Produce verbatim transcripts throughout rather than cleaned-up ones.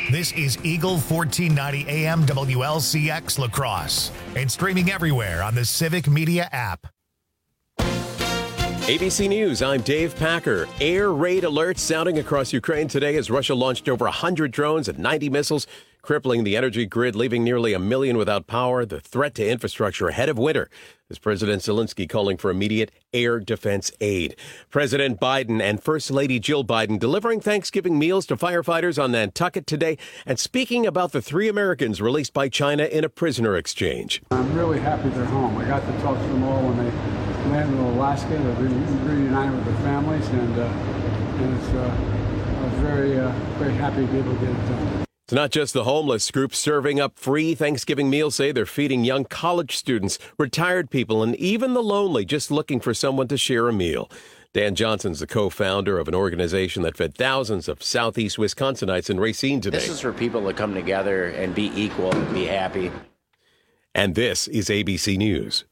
This is Eagle fourteen ninety A M W L C X La Crosse and streaming everywhere on the Civic Media app. A B C News, I'm Dave Packer. Air raid alerts sounding across Ukraine today as Russia launched over one hundred drones and ninety missiles, crippling the energy grid, leaving nearly a million without power. The threat to infrastructure ahead of winter, as President Zelensky calling for immediate air defense aid. President Biden and First Lady Jill Biden delivering Thanksgiving meals to firefighters on Nantucket today and speaking about the three Americans released by China in a prisoner exchange. I'm really happy they're home. I got to talk to them all when they landed in Alaska. They're reunited with their families, and, uh, and it's, uh, I was very, uh, very happy to be able to get it done. It's not just the homeless group serving up free Thanksgiving meals. Say they're feeding young college students, retired people, and even the lonely just looking for someone to share a meal. Dan Johnson's the co-founder of an organization that fed thousands of Southeast Wisconsinites in Racine today. This is for people to come together and be equal and be happy. And this is A B C News.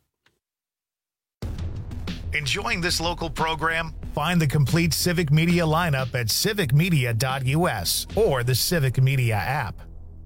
Enjoying this local program? Find the complete Civic Media lineup at civic media dot U S or the Civic Media app.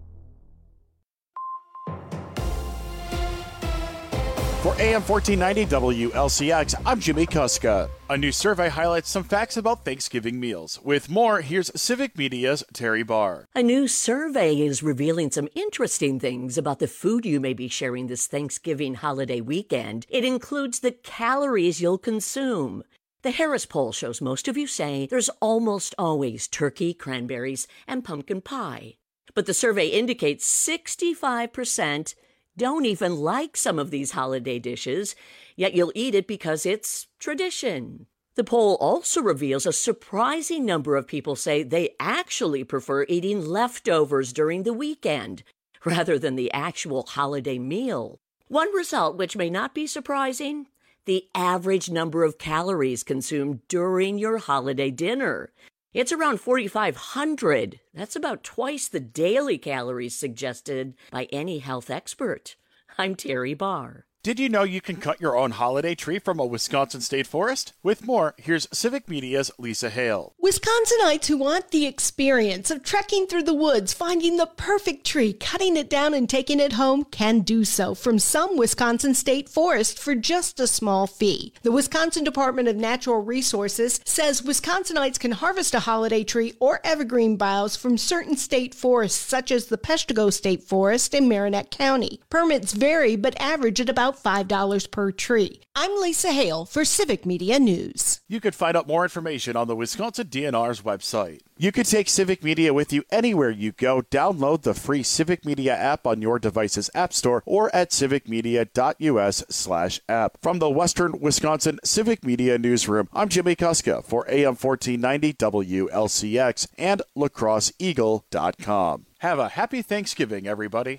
For A M fourteen ninety W L C X, I'm Jimmy Kuska. A new survey highlights some facts about Thanksgiving meals. With more, here's Civic Media's Terry Barr. A new survey is revealing some interesting things about the food you may be sharing this Thanksgiving holiday weekend. It includes the calories you'll consume. The Harris poll shows most of you say there's almost always turkey, cranberries, and pumpkin pie. But the survey indicates sixty-five percent don't even like some of these holiday dishes, yet you'll eat it because it's tradition. The poll also reveals a surprising number of people say they actually prefer eating leftovers during the weekend rather than the actual holiday meal. One result, which may not be surprising, the average number of calories consumed during your holiday dinner. It's around forty-five hundred. That's about twice the daily calories suggested by any health expert. I'm Terry Barr. Did you know you can cut your own holiday tree from a Wisconsin state forest? With more, here's Civic Media's Lisa Hale. Wisconsinites who want the experience of trekking through the woods, finding the perfect tree, cutting it down and taking it home can do so from some Wisconsin state forests for just a small fee. The Wisconsin Department of Natural Resources says Wisconsinites can harvest a holiday tree or evergreen boughs from certain state forests such as the Peshtigo State Forest in Marinette County. Permits vary but average at about five dollars per tree. I'm Lisa Hale for Civic Media News. You could find out more information on the Wisconsin D N R's website. You can take Civic Media with you anywhere you go. Download the free Civic Media app on your device's app store or at civic media dot U S slash app. From the Western Wisconsin Civic Media Newsroom, I'm Jimmy Kuska for A M fourteen ninety W L C X and la crosse eagle dot com. Have a happy Thanksgiving, everybody.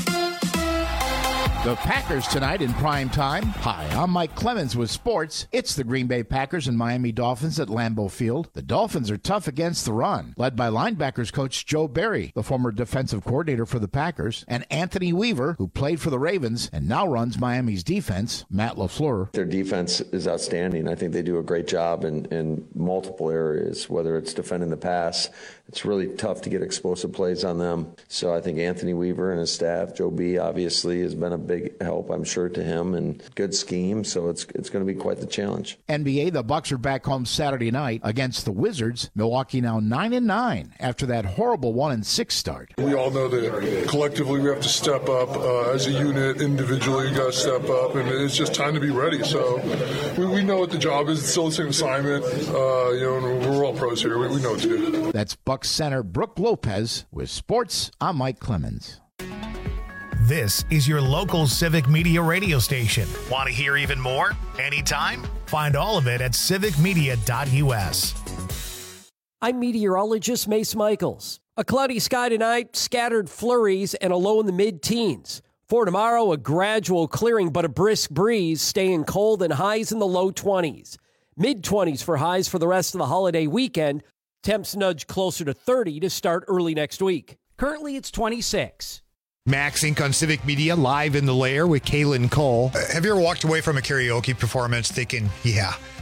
The Packers tonight in prime time. Hi, I'm Mike Clemens with sports. It's the Green Bay Packers and Miami Dolphins at Lambeau Field. The Dolphins are tough against the run, led by linebackers coach Joe Barry, the former defensive coordinator for the Packers, and Anthony Weaver, who played for the Ravens and now runs Miami's defense, Matt LaFleur. Their defense is outstanding. I think they do a great job in, in multiple areas, whether it's defending the pass. It's really tough to get explosive plays on them. So I think Anthony Weaver and his staff, Joe B, obviously, has been a big help, I'm sure, to him, and good scheme. So it's it's going to be quite the challenge. N B A, the Bucks are back home Saturday night against the Wizards. Milwaukee now nine and nine after that horrible one and six start. We all know that collectively we have to step up uh, as a unit. Individually, you got to step up, and it's just time to be ready. So we, we know what the job is. It's still the same assignment. Uh, you know, and we're all pros here. We, we know what to do. That's Bucks center Brooke Lopez with sports. I'm Mike Clemens. This is your local Civic Media radio station. Want to hear even more? Anytime? Find all of it at civic media dot U S. I'm meteorologist Mace Michaels. A cloudy sky tonight, scattered flurries, and a low in the mid-teens. For tomorrow, a gradual clearing but a brisk breeze, staying cold and highs in the low twenties. mid-twenties for highs for the rest of the holiday weekend. Temps nudge closer to thirty to start early next week. Currently, it's twenty-six. Max Inc on Civic Media, live in the lair with Kaylin Cole. Uh, have you ever walked away from a karaoke performance thinking, yeah,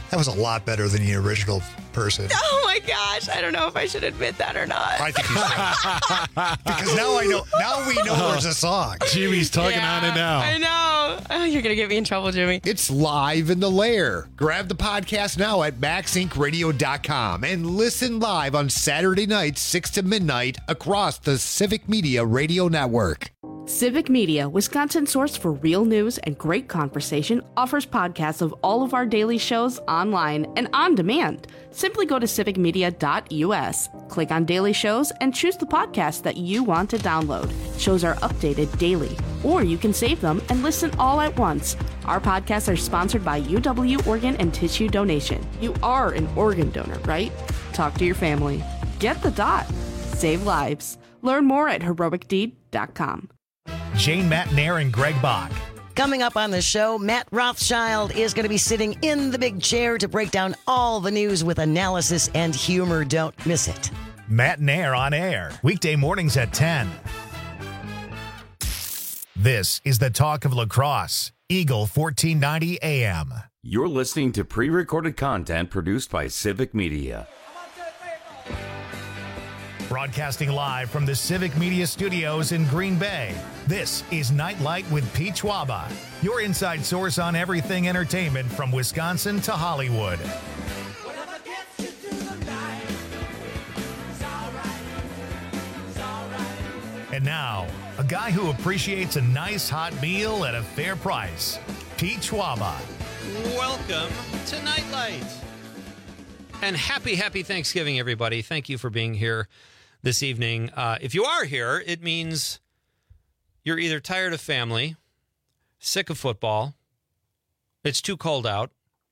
That was a lot better than the original person. Oh my gosh, I don't know if I should admit that or not. I think you should. Because now I know. Now we know there's a song. Jimmy's tugging Yeah, on it now. I know. Oh, you're going to get me in trouble, Jimmy. It's live in the lair. Grab the podcast now at max inc radio dot com and listen live on Saturday nights, six to midnight, across the Civic Media Radio Network. Civic Media, Wisconsin's source for real news and great conversation, offers podcasts of all of our daily shows online and on demand. Simply go to civic media dot u s, click on daily shows, and choose the podcast that you want to download. Shows are updated daily, or you can save them and listen all at once. Our podcasts are sponsored by U W Organ and Tissue Donation. You are an organ donor, right? Talk to your family. Get the dot. Save lives. Learn more at heroic deed dot com. Jane Matnair and Greg Bach. Coming up on the show, Matt Rothschild is going to be sitting in the big chair to break down all the news with analysis and humor. Don't miss it. Matt Nair on air, weekday mornings at ten. This is the talk of lacrosse, Eagle fourteen ninety A M. You're listening to pre-recorded content produced by Civic Media. Broadcasting live from the Civic Media Studios in Green Bay, this is Nightlight with Pete Schwaba, your inside source on everything entertainment from Wisconsin to Hollywood. And now, a guy who appreciates a nice hot meal at a fair price, Pete Schwaba. Welcome to Nightlight. And happy, happy Thanksgiving, everybody. Thank you for being here this evening. Uh, if you are here, it means you're either tired of family, sick of football, it's too cold out,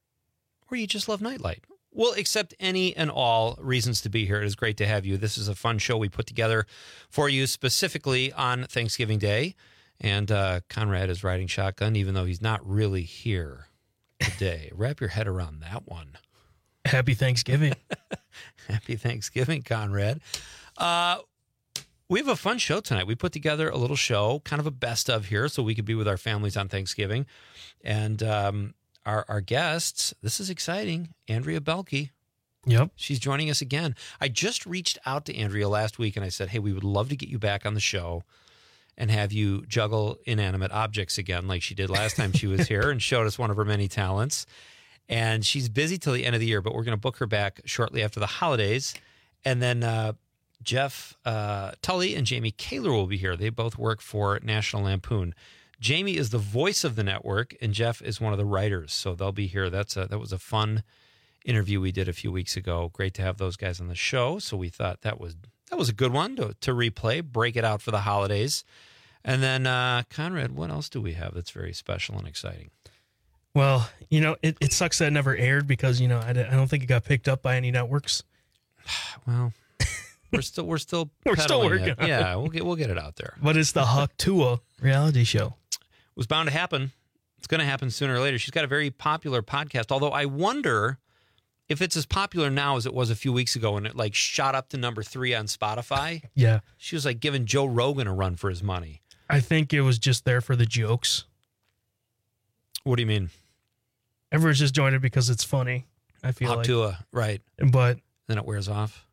or you just love Nightlight. We'll accept any and all reasons to be here. It is great to have you. This is a fun show we put together for you specifically on Thanksgiving Day. And uh, Conrad is riding shotgun, even though he's not really here today. Wrap your head around that one. Happy Thanksgiving. Happy Thanksgiving, Conrad. Uh, we have a fun show tonight. We put together a little show, kind of a best of here, so we could be with our families on Thanksgiving. And um, our, our guests, this is exciting, Andrea Belke. Yep. She's joining us again. I just reached out to Andrea last week, and I said, hey, we would love to get you back on the show and have you juggle inanimate objects again like she did last time she was here and showed us one of her many talents. And she's busy till the end of the year, but we're going to book her back shortly after the holidays. And then uh, Jeff uh, Tully and Jamie Kaler will be here. They both work for National Lampoon. Jamie is the voice of the network, and Jeff is one of the writers. So they'll be here. That's a, that was a fun interview we did a few weeks ago. Great to have those guys on the show. So we thought that was that was a good one to, to replay, break it out for the holidays. And then, uh, Conrad, what else do we have that's very special and exciting? Well, you know, it, it sucks that it never aired because, you know, I, I don't think it got picked up by any networks. Well, we're still we're still we're still working it. on Yeah, it. we'll get we'll get it out there. But it's the Huck Tua reality show. It was bound to happen. It's going to happen sooner or later. She's got a very popular podcast, although I wonder if it's as popular now as it was a few weeks ago when it like shot up to number three on Spotify. Yeah. She was like giving Joe Rogan a run for his money. I think it was just there for the jokes. What do you mean? Everyone's just joined it because it's funny, I feel Huck like. Tua, right. But then it wears off.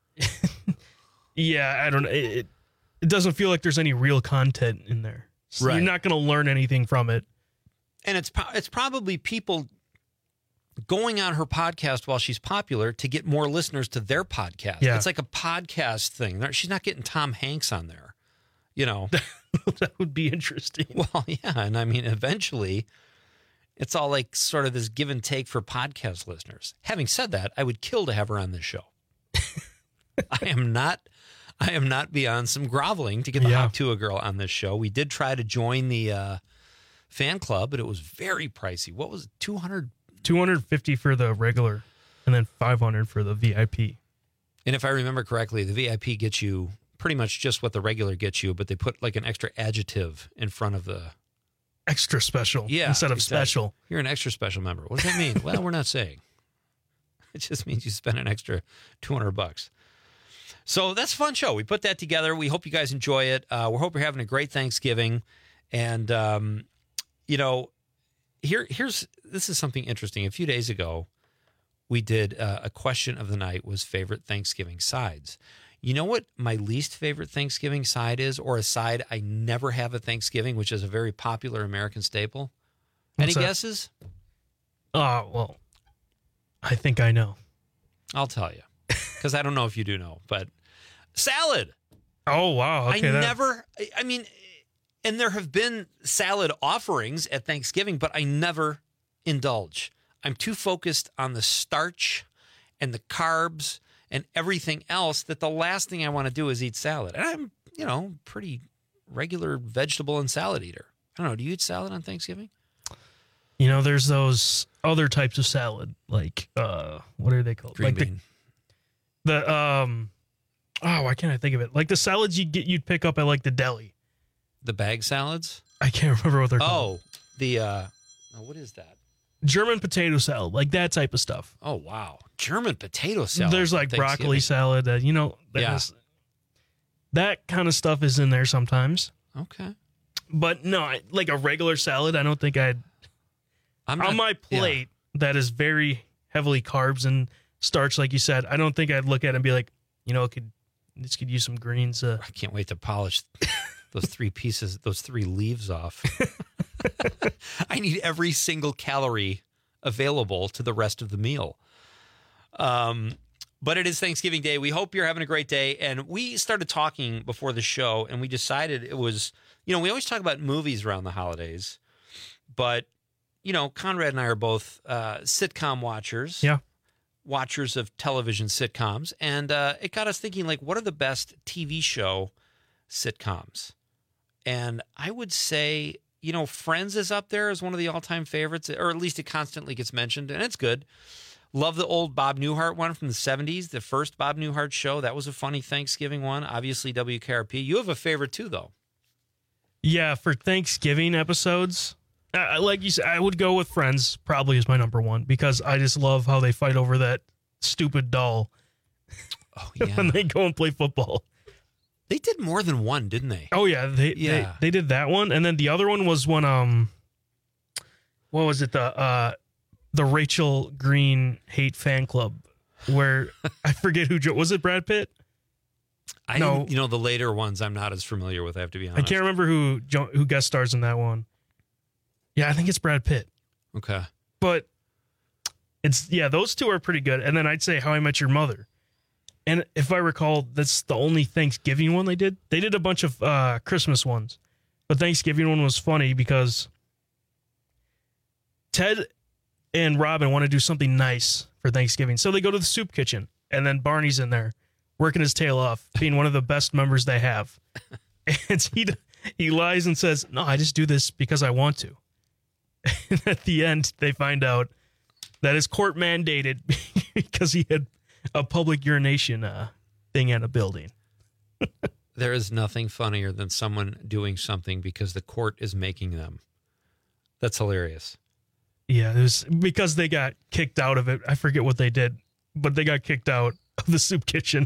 Yeah, I don't know. It, it doesn't feel like there's any real content in there. So Right. You're not going to learn anything from it. And it's pro- it's probably people going on her podcast while she's popular to get more listeners to their podcast. Yeah. It's like a podcast thing. She's not getting Tom Hanks on there, you know. That would be interesting. Well, yeah, and I mean, eventually, it's all like sort of this give and take for podcast listeners. Having said that, I would kill to have her on this show. I am not, I am not beyond some groveling to get the Yeah. Hawk Tua girl on this show. We did try to join the uh, fan club, but it was very pricey. What was it, two hundred? two hundred fifty for the regular and then five hundred for the V I P. And if I remember correctly, the V I P gets you pretty much just what the regular gets you, but they put like an extra adjective in front of the Extra special yeah instead of exactly. special. You're an extra special member. What does that mean? Well, we're not saying. It just means you spend an extra two hundred bucks. So that's a fun show. We put that together. We hope you guys enjoy it. Uh, we hope you're having a great Thanksgiving. And, um, you know, here, here's this is something interesting. A few days ago, we did uh, a question of the night was favorite Thanksgiving sides. You know what my least favorite Thanksgiving side is, or a side I never have at Thanksgiving, which is a very popular American staple? What's Any that? guesses? Oh, well, I think I know. I'll tell you, because I don't know if you do know, but salad. Oh, wow. Okay, I that- never, I- I mean, and there have been salad offerings at Thanksgiving, but I never indulge. I'm too focused on the starch and the carbs and everything else that the last thing I want to do is eat salad. And I'm, you know, pretty regular vegetable and salad eater. I don't know. Do you eat salad on Thanksgiving? You know, there's those other types of salad, like, uh, what are they called? Green like bean. The, the, um, oh, why can't I think of it? Like the salads you get, you'd pick up at like the deli. The bag salads? I can't remember what they're called. Oh, the, uh, oh, what is that? German potato salad, like that type of stuff. Oh, wow. German potato salad. There's like broccoli salad, uh, you know, that, Yeah. has- that kind of stuff is in there sometimes. Okay. But no, I, like a regular salad, I don't think I'd. I'm on not- my plate, that is very heavily carbs and starch, like you said. I don't think I'd look at it and be like, you know, it could this could use some greens. Uh, I can't wait to polish those three pieces, those three leaves off. I need every single calorie available to the rest of the meal. Um, but it is Thanksgiving Day. We hope you're having a great day. And we started talking before the show, and we decided it was, you know, we always talk about movies around the holidays, but, you know, Conrad and I are both uh, sitcom watchers. Yeah. Watchers of television sitcoms. And uh, it got us thinking, like, what are the best T V show sitcoms? And I would say, you know, Friends is up there as one of the all-time favorites, or at least it constantly gets mentioned, and it's good. Love the old Bob Newhart one from the seventies, the first Bob Newhart show. That was a funny Thanksgiving one. Obviously, W K R P. You have a favorite, too, though. yeah, for Thanksgiving episodes, uh, like you said, I would go with Friends probably as my number one because I just love how they fight over that stupid doll. Oh, yeah. when they go and play football. They did more than one, didn't they? Oh yeah, they, Yeah. they they did that one, and then the other one was when um, what was it the uh, the Rachel Green hate fan club, where I forget who jo- was it Brad Pitt? I No. didn't- you know, the later ones I'm not as familiar with, I have to be I honest. can't remember who jo- who guest stars in that one. Yeah, I think it's Brad Pitt, Okay. but it's yeah, those two are pretty good, and then I'd say How I Met Your Mother. And if I recall, that's the only Thanksgiving one they did. They did a bunch of uh, Christmas ones, but Thanksgiving one was funny because Ted and Robin want to do something nice for Thanksgiving. So they go to the soup kitchen, and then Barney's in there working his tail off, being one of the best members they have. And he, he lies and says, no, I just do this because I want to. And at the end, they find out that is court mandated because he had a public urination uh, thing at a building. There is nothing funnier than someone doing something because the court is making them. That's hilarious. Yeah, it was because they got kicked out of it. I forget what they did, but they got kicked out of the soup kitchen.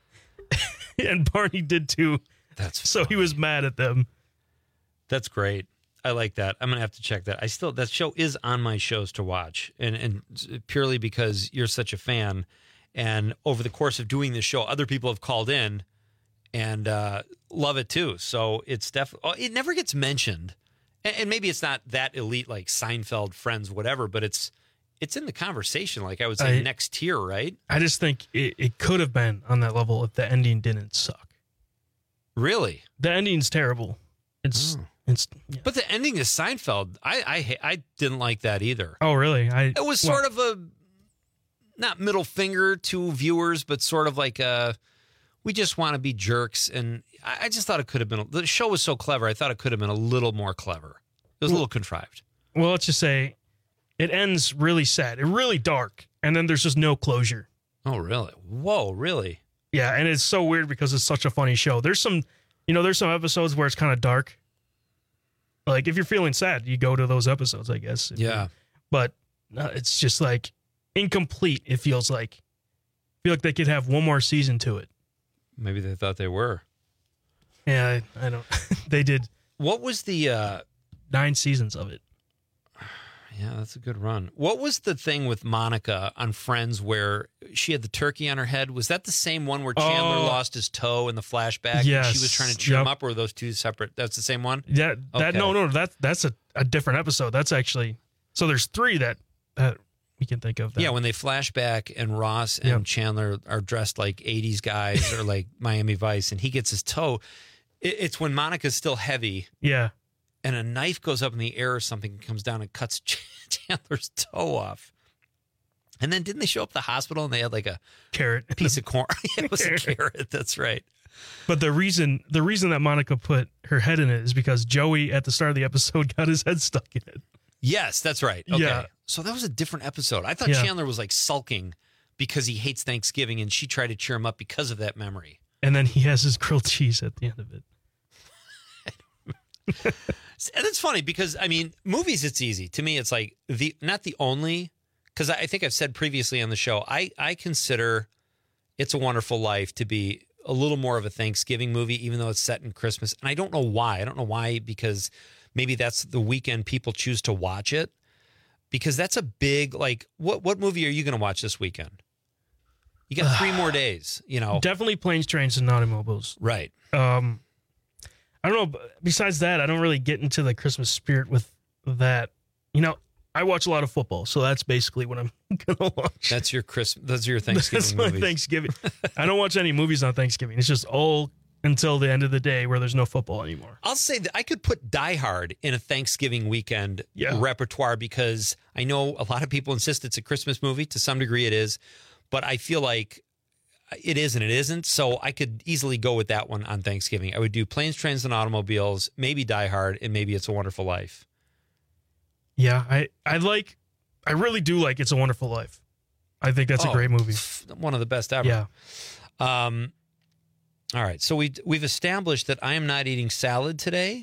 And Barney did too. That's so he was mad at them. That's great. I like that. I'm gonna have to check that. I still that show is on my shows to watch, and and purely because you're such a fan. And over the course of doing this show, other people have called in and uh, love it too. So it's definitely it never gets mentioned, and, and maybe it's not that elite like Seinfeld, Friends, whatever, but it's it's in the conversation. Like I would say, I- next tier, right? I just think it, it could have been on that level if the ending didn't suck. Really? The ending's terrible. It's it's But the ending is Seinfeld. I I ha- I didn't like that either. oh really? I It was sort of a not middle finger to viewers, but sort of like a we just want to be jerks. And I, I just thought it could have been the show was so clever. I thought it could have been a little more clever. It was a little contrived. well, let's just say it ends really sad, it really dark, and then there's just no closure. Oh, really? Whoa, really? Yeah, and it's so weird because it's such a funny show. There's some, you know, there's some episodes where it's kind of dark. Like if you're feeling sad, you go to those episodes, I guess. If Yeah. you- But uh, it's just like incomplete. It feels like. I feel like they could have one more season to it. Maybe they thought they were. Yeah, I, I don't. They did What was the uh nine seasons of it. Yeah, that's a good run. What was the thing with Monica on Friends where she had the turkey on her head? Was that the same one where Chandler Oh. lost his toe in the flashback? Yes. And she was trying to cheer Yep. him up, or were those two separate? That's the same one? Yeah, that Okay. no, no, that that's a, a different episode. That's actually so. There's three that that we can think of. That. Yeah, when they flash back and Ross and Yep. Chandler are dressed like eighties guys or like Miami Vice, and he gets his toe. It, it's when Monica's still heavy. Yeah. And a knife goes up in the air or something, comes down and cuts Chandler's toe off. And then didn't they show up at the hospital and they had like a carrot piece of corn? It was a carrot. That's right. But the reason the reason that Monica put her head in it is because Joey at the start of the episode got his head stuck in it. Yes, that's right. Okay. Yeah. So that was a different episode. I thought Yeah. Chandler was like sulking because he hates Thanksgiving and she tried to cheer him up because of that memory. And then he has his grilled cheese at the end of it. And it's funny because, I mean, movies, it's easy. To me, it's like the not the only, because I think I've said previously on the show, I, I consider It's a Wonderful Life to be a little more of a Thanksgiving movie, even though it's set in Christmas. And I don't know why. I don't know why, because maybe that's the weekend people choose to watch it. Because that's a big, like, what, what movie are you going to watch this weekend? You got three more days, you know. Definitely Planes, Trains, and Automobiles. Right. Um, I don't know. but Besides that, I don't really get into the Christmas spirit with that. You know, I watch a lot of football, so that's basically what I'm gonna watch. That's your Christmas. Those are your Thanksgiving That's my movies. Thanksgiving. I don't watch any movies on Thanksgiving. It's just all until the end of the day where there's no football anymore. I'll say that I could put Die Hard in a Thanksgiving weekend Yeah. repertoire because I know a lot of people insist it's a Christmas movie. To some degree it is, but I feel like it is and it isn't. So I could easily go with that one on Thanksgiving. I would do Planes, Trains, and Automobiles, maybe Die Hard, and maybe It's a Wonderful Life. Yeah, I, I like, I really do like It's a Wonderful Life. I think that's Oh, a great movie. One of the best ever. Yeah. Um, all right. So we we've established that I am not eating salad today.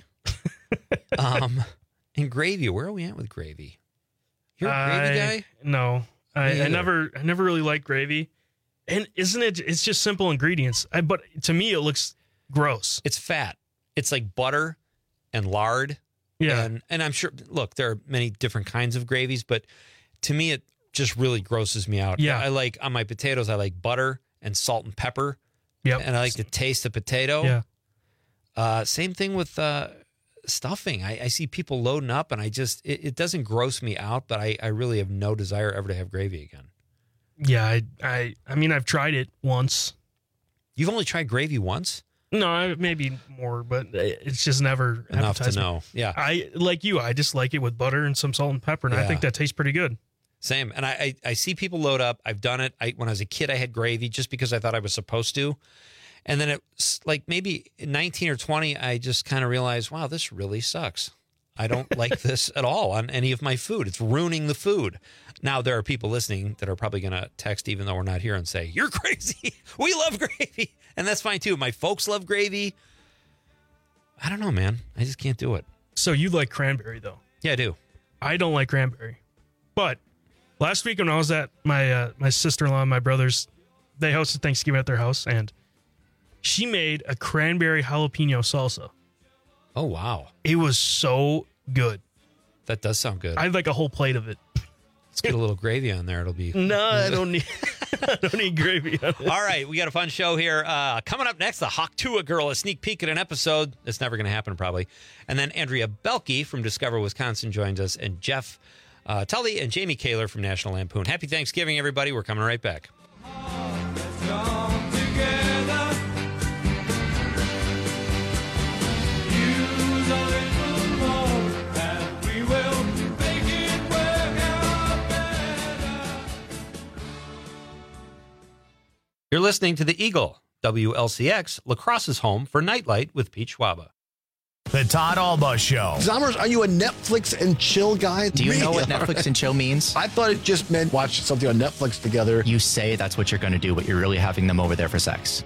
um, and gravy. Where are we at with gravy? You're a gravy I- guy? No, I, I either. never, I never really liked gravy. And isn't it? It's just simple ingredients. I, but to me, it looks gross. It's fat. It's like butter and lard. Yeah. And, and I'm sure, look, there are many different kinds of gravies, but to me, it just really grosses me out. Yeah. I like, on my potatoes, I like butter and salt and pepper. Yep. And I like to taste the potato. Yeah. Uh, same thing with uh, stuffing. I, I see people loading up, and I just, it, it doesn't gross me out, but I, I really have no desire ever to have gravy again. Yeah, I, I, I mean, I've tried it once. You've only tried gravy once? No, I- maybe more, but it's just never Enough to appetized me. know. Yeah. I like you. I just like it with butter and some salt and pepper, and I Yeah. think that tastes pretty good. Same. And I, I, I see people load up. I've done it. I, when I was a kid, I had gravy just because I thought I was supposed to. And then it's like maybe nineteen or twenty, I just kind of realized, wow, this really sucks. I don't like this at all on any of my food. It's ruining the food. Now, there are people listening that are probably going to text, even though we're not here, and say, you're crazy. We love gravy. And that's fine, too. My folks love gravy. I don't know, man. I just can't do it. So you like cranberry, though? Yeah, I do. I don't like cranberry. But last week when I was at my uh, my sister-in-law and my brothers, they hosted Thanksgiving at their house, and she made a cranberry jalapeno salsa. Oh, wow. It was so good. That does sound good. I had like a whole plate of it. Let's get a little gravy on there. It'll be... No, I don't need I don't need gravy on it. All right, we got a fun show here. Uh, coming up next, the Hawktua Girl, a sneak peek at an episode. It's never going to happen, probably. And then Andrea Belke from Discover Wisconsin joins us, and Jeff uh, Tully and Jamie Kaler from National Lampoon. Happy Thanksgiving, everybody. We're coming right back. You're listening to The Eagle, W L C X, La Crosse's home for Nightlight with Pete Schwaba. The Todd Alba Show. Zommers, are you a Netflix and chill guy? Do you know what Netflix and chill means? I thought it just meant watch something on Netflix together. You say that's what you're going to do, but you're really having them over there for sex.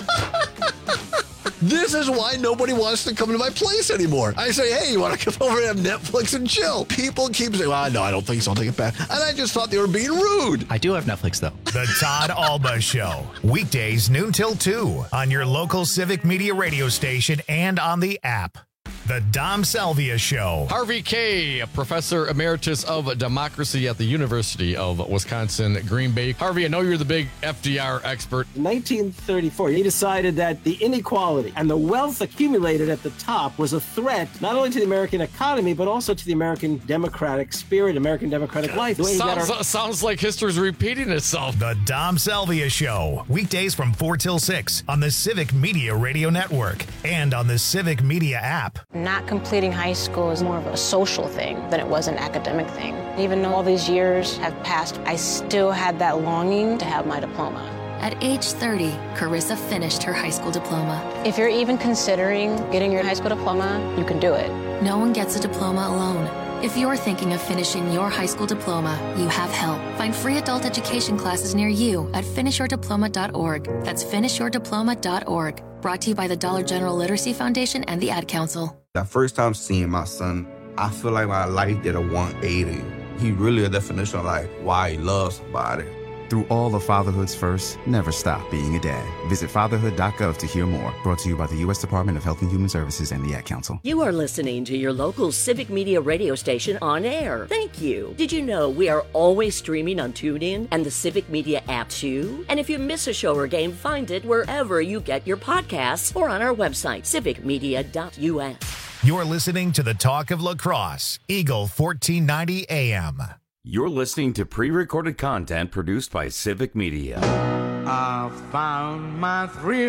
This is why nobody wants to come to my place anymore. I say, hey, you want to come over and have Netflix and chill? People keep saying, well, no, I don't think so. I'll take it back. And I just thought they were being rude. I do have Netflix, though. The Todd Alba Show. Weekdays noon till two on your local Civic Media radio station and on the app. The Dom Salvia Show. Harvey Kaye, Professor Emeritus of Democracy at the University of Wisconsin, Green Bay. Harvey, I know you're the big F D R expert. In nineteen thirty-four, he decided that the inequality and the wealth accumulated at the top was a threat not only to the American economy, but also to the American democratic spirit, American democratic life. The way he got Sounds, our- sounds like history's repeating itself. The Dom Salvia Show. Weekdays from four till six on the Civic Media Radio Network and on the Civic Media app. Not completing high school is more of a social thing than it was an academic thing. Even though all these years have passed, I still had that longing to have my diploma. At age thirty, Carissa finished her high school diploma. If you're even considering getting your high school diploma, you can do it. No one gets a diploma alone. If you're thinking of finishing your high school diploma, you have help. Find free adult education classes near you at finish your diploma dot org. That's finish your diploma dot org. Brought to you by the Dollar General Literacy Foundation and the Ad Council. The first time seeing my son, I feel like my life did a one eighty. He really a definition of like why he loves somebody. Through all of fatherhood's first, never stop being a dad. Visit fatherhood dot gov to hear more. Brought to you by the U S Department of Health and Human Services and the Ad Council. You are listening to your local Civic Media radio station on air. Thank you. Did you know we are always streaming on TuneIn and the Civic Media app too? And if you miss a show or game, find it wherever you get your podcasts or on our website, civic media dot U S. You're listening to the Talk of Lacrosse, Eagle fourteen ninety A M. You're listening to pre-recorded content produced by Civic Media. I found my thrill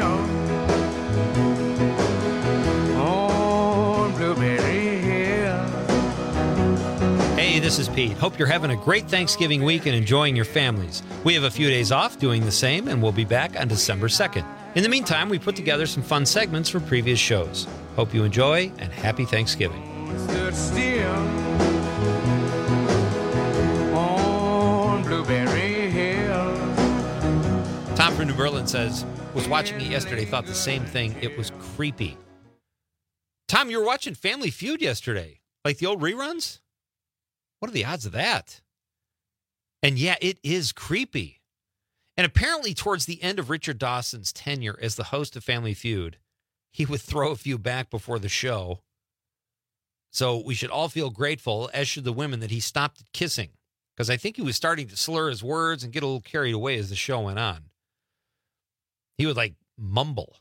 on Blueberry Hill. Hey, this is Pete. Hope you're having a great Thanksgiving week and enjoying your families. We have a few days off doing the same, and we'll be back on December second. In the meantime, we put together some fun segments from previous shows. Hope you enjoy, and happy Thanksgiving. Stood still on Blueberry Hill. Tom from New Berlin says, was watching it yesterday, thought the same thing. It was creepy. Tom, you were watching Family Feud yesterday, like the old reruns? What are the odds of that? And yeah, it is creepy. And apparently towards the end of Richard Dawson's tenure as the host of Family Feud, he would throw a few back before the show. So we should all feel grateful, as should the women, that he stopped kissing. Because I think he was starting to slur his words and get a little carried away as the show went on. He would, like, mumble.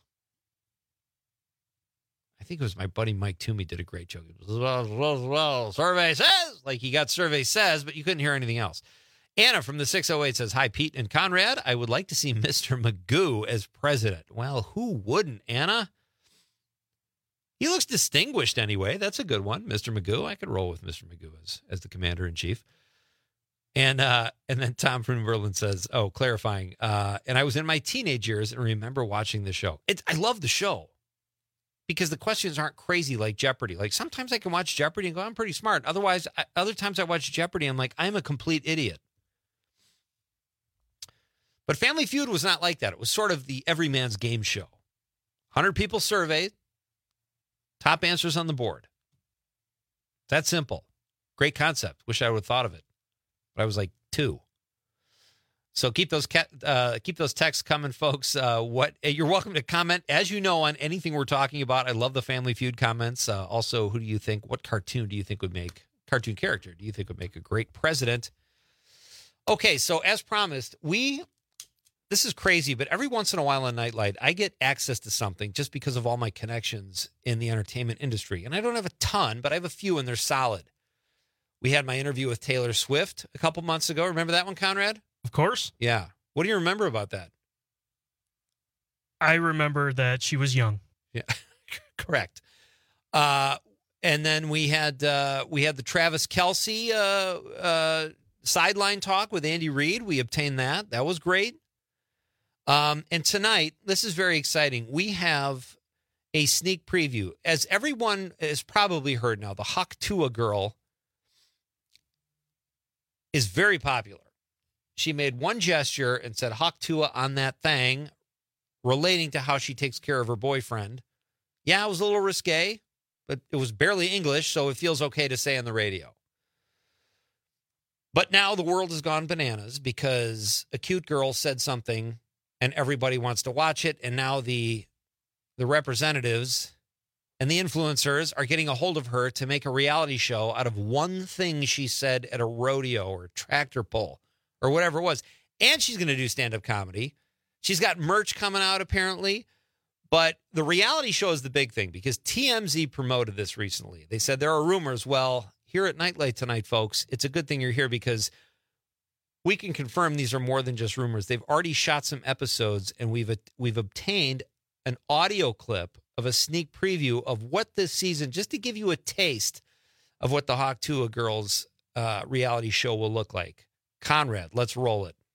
I think it was my buddy Mike Toomey did a great joke. It was, well, well, well, survey says. Like, he got survey says, but you couldn't hear anything else. Anna from the six oh eight says, hi, Pete and Conrad. I would like to see Mister Magoo as president. Well, who wouldn't, Anna? He looks distinguished anyway. That's a good one, Mister Magoo. I could roll with Mister Magoo as, as the commander-in-chief. And uh, and then Tom from Berlin says, oh, clarifying, uh, and I was in my teenage years and remember watching the show. It's, I love the show because the questions aren't crazy like Jeopardy. Like sometimes I can watch Jeopardy and go, I'm pretty smart. Otherwise, I, other times I watch Jeopardy, I'm like, I'm a complete idiot. But Family Feud was not like that. It was sort of the everyman's game show. one hundred people surveyed, top answers on the board. That simple. Great concept. Wish I would have thought of it. But I was like two. So keep those ca- uh, keep those texts coming, folks. Uh, what you're welcome to comment, as you know, on anything we're talking about. I love the Family Feud comments. Uh, also, who do you think? What cartoon do you think would make cartoon character? Do you think would make a great president? Okay, so as promised, we. This is crazy, but every once in a while on Nightlight, I get access to something just because of all my connections in the entertainment industry, and I don't have a ton, but I have a few, and they're solid. We had my interview with Taylor Swift a couple months ago. Remember that one, Conrad? Of course. Yeah. What do you remember about that? I remember that she was young. Yeah, correct. Uh, and then we had uh, we had the Travis Kelce uh, uh, sideline talk with Andy Reid. We obtained that. That was great. Um, and tonight, this is very exciting. We have a sneak preview. As everyone has probably heard now, the Hawk Tuah girl is very popular. She made one gesture and said Hawk Tuah on that thing relating to how she takes care of her boyfriend. Yeah, it was a little risque, but it was barely English, so it feels okay to say on the radio. But now the world has gone bananas because a cute girl said something and everybody wants to watch it. And now the the representatives And the influencers are getting a hold of her to make a reality show out of one thing she said at a rodeo or tractor pull or whatever it was. And she's going to do stand-up comedy. She's got merch coming out, apparently. But the reality show is the big thing because T M Z promoted this recently. They said there are rumors. Well, here at Nightlight tonight, folks, it's a good thing you're here because we can confirm these are more than just rumors. They've already shot some episodes, and we've we've obtained an audio clip of a sneak preview of what this season, just to give you a taste of what the Hawk Tuah Girls uh, reality show will look like. Conrad, let's roll it.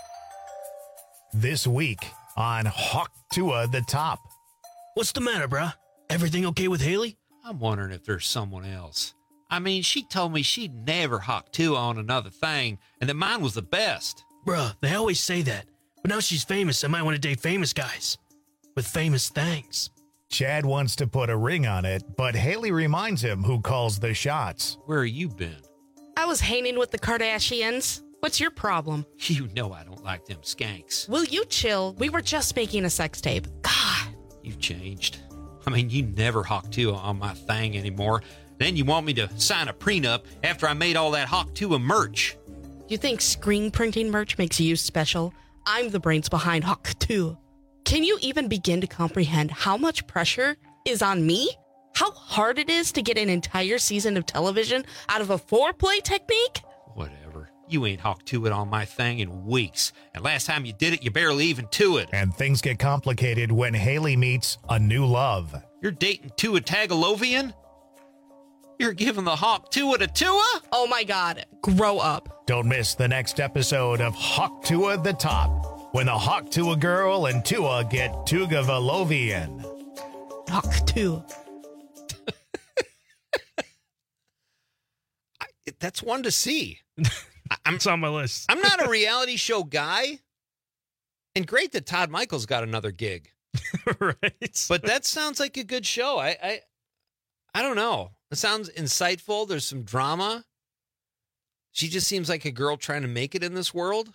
This week on Hawk Tuah the Top. What's the matter, bruh? Everything okay with Haley? I'm wondering if there's someone else. I mean, she told me she'd never Hawk Tuah on another thing, and that mine was the best. Bruh, they always say that. But now she's famous, I might want to date famous guys. With famous things. Chad wants to put a ring on it, but Haley reminds him who calls the shots. Where you been? I was hanging with the Kardashians. What's your problem? You know I don't like them skanks. Will you chill? We were just making a sex tape. God. You've changed. I mean, you never Hawk Tuah on my thing anymore. Then you want me to sign a prenup after I made all that Hawk Tuah merch. You think screen printing merch makes you special? I'm the brains behind Hawk Tuah. Can you even begin to comprehend how much pressure is on me? How hard it is to get an entire season of television out of a foreplay technique? Whatever. You ain't Hawk Tuah on my thing in weeks. And last time you did it, you barely even to it. And things get complicated when Haley meets a new love. You're dating Tuah Tagovailoa? You're giving the Hawk Tuah to Tuah? Oh my God, grow up. Don't miss the next episode of Hawk Tuah the Top, when the Hawk Tuah girl and Tuah get Tagovailoa. Hawk Tuah. That's one to see. I'm, it's on my list. I'm not a reality show guy. And great that Todd Michaels got another gig. Right. But that sounds like a good show. I, I I don't know. It sounds insightful. There's some drama. She just seems like a girl trying to make it in this world.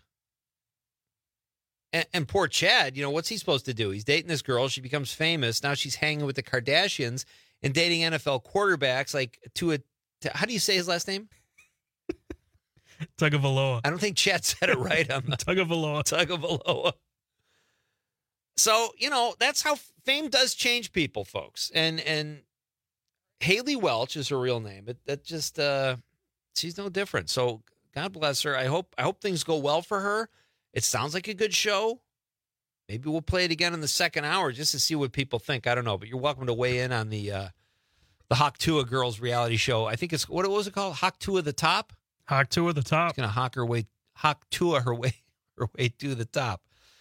And, and poor Chad, you know, what's he supposed to do? He's dating this girl. She becomes famous. Now she's hanging with the Kardashians and dating N F L quarterbacks like to a, to, how do you say his last name? Tagovailoa. I don't think Chad said it right on the Tagovailoa. Tagovailoa. So, you know, that's how fame does change people, folks. And and Haley Welch is her real name. But that just uh, she's no different. So God bless her. I hope I hope things go well for her. It sounds like a good show. Maybe we'll play it again in the second hour just to see what people think. I don't know, but you're welcome to weigh in on the uh, the Hawk Tuah Girls reality show. I think it's what was it called? Hawk Tuah the Top. Hawk Tuah the Top. She's gonna hawk her way, Hawk Tuah her way, her way to the top.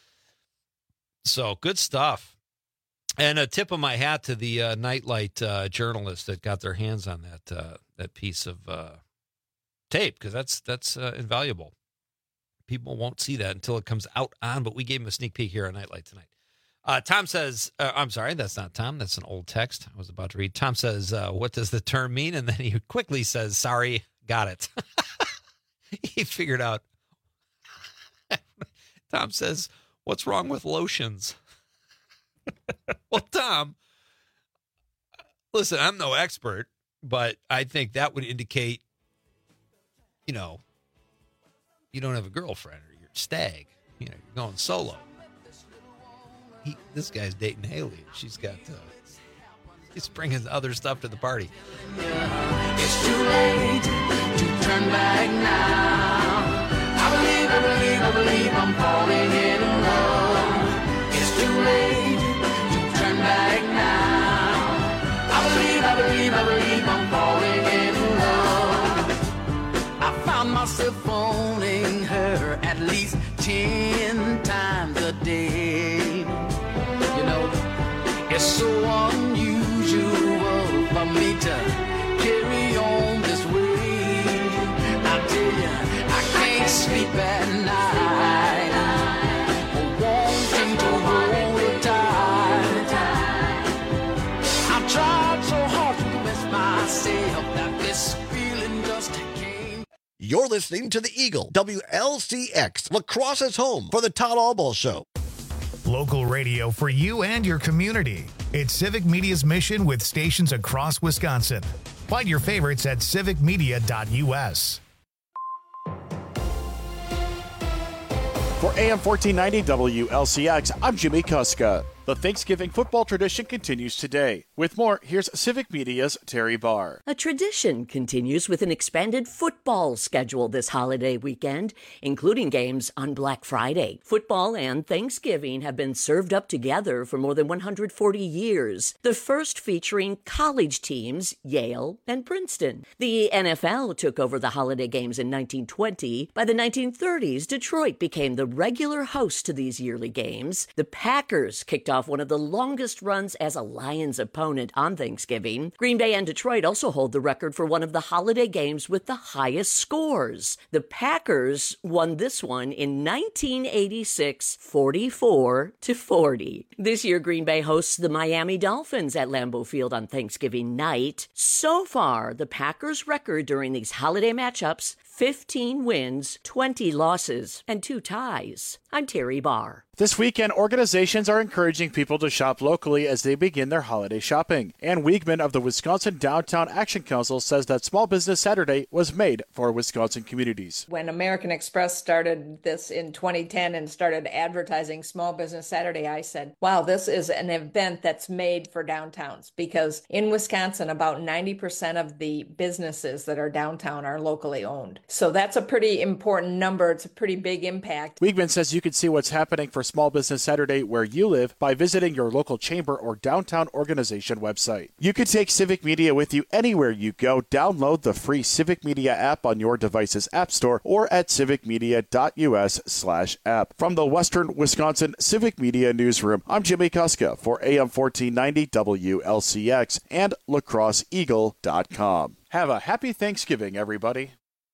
So good stuff. And a tip of my hat to the uh, Nightlight uh, journalists that got their hands on that uh, that piece of uh, tape, because that's that's uh, invaluable. People won't see that until it comes out on, but we gave them a sneak peek here on Nightlight tonight. Uh, Tom says, uh, I'm sorry, that's not Tom. That's an old text I was about to read. Tom says, uh, what does the term mean? And then he quickly says, sorry, got it. He figured out. Tom says, what's wrong with lotions? Well, Tom, listen, I'm no expert, but I think that would indicate, you know, you don't have a girlfriend or you're a stag. You know, you're going solo. He, this guy's dating Haley. She's got, uh, he's bringing other stuff to the party. It's too late to turn back now. I believe, I believe, I believe I'm falling in love. It's too late to turn back now. I believe, I believe, I believe I'm falling in love. I found myself phoning her at least ten times a day. You know, it's so unusual for me to carry on this way. I tell you, I can't sleep at night, wanting to hold her tight. I've tried so hard to convince myself that this feeling just came. You're listening to the Eagle, W L C X, La Crosse's home for the Todd Albaugh Show. Local radio for you and your community. It's Civic Media's mission with stations across Wisconsin. Find your favorites at civic media dot u s. For A M fourteen ninety W L C X, I'm Jimmy Kuska. The Thanksgiving football tradition continues today. With more, here's Civic Media's Terry Barr. A tradition continues with an expanded football schedule this holiday weekend, including games on Black Friday. Football and Thanksgiving have been served up together for more than one hundred forty years, the first featuring college teams, Yale and Princeton. The N F L took over the holiday games in nineteen twenty. By the nineteen thirties, Detroit became the regular host to these yearly games. The Packers kicked off one of the longest runs as a Lions opponent on Thanksgiving. Green Bay and Detroit also hold the record for one of the holiday games with the highest scores. The Packers won this one in nineteen eighty-six, forty-four to forty. This year, Green Bay hosts the Miami Dolphins at Lambeau Field on Thanksgiving night. So far, the Packers' record during these holiday matchups: fifteen wins, twenty losses, and two ties. I'm Terry Barr. This weekend, organizations are encouraging people to shop locally as they begin their holiday shopping. Ann Wiegman of the Wisconsin Downtown Action Council says that Small Business Saturday was made for Wisconsin communities. When American Express started this in twenty ten and started advertising Small Business Saturday, I said, wow, this is an event that's made for downtowns, because in Wisconsin, about ninety percent of the businesses that are downtown are locally owned. So that's a pretty important number. It's a pretty big impact. Wiegman says you can see what's happening for Small Business Saturday where you live by visiting your local chamber or downtown organization website. You can take Civic Media with you anywhere you go. Download the free Civic Media app on your device's app store or at civic media dot u s slash app. From the Western Wisconsin Civic Media Newsroom, I'm Jimmy Kuska for A M fourteen ninety W L C X and lacrosse eagle dot com. Have a happy Thanksgiving, everybody.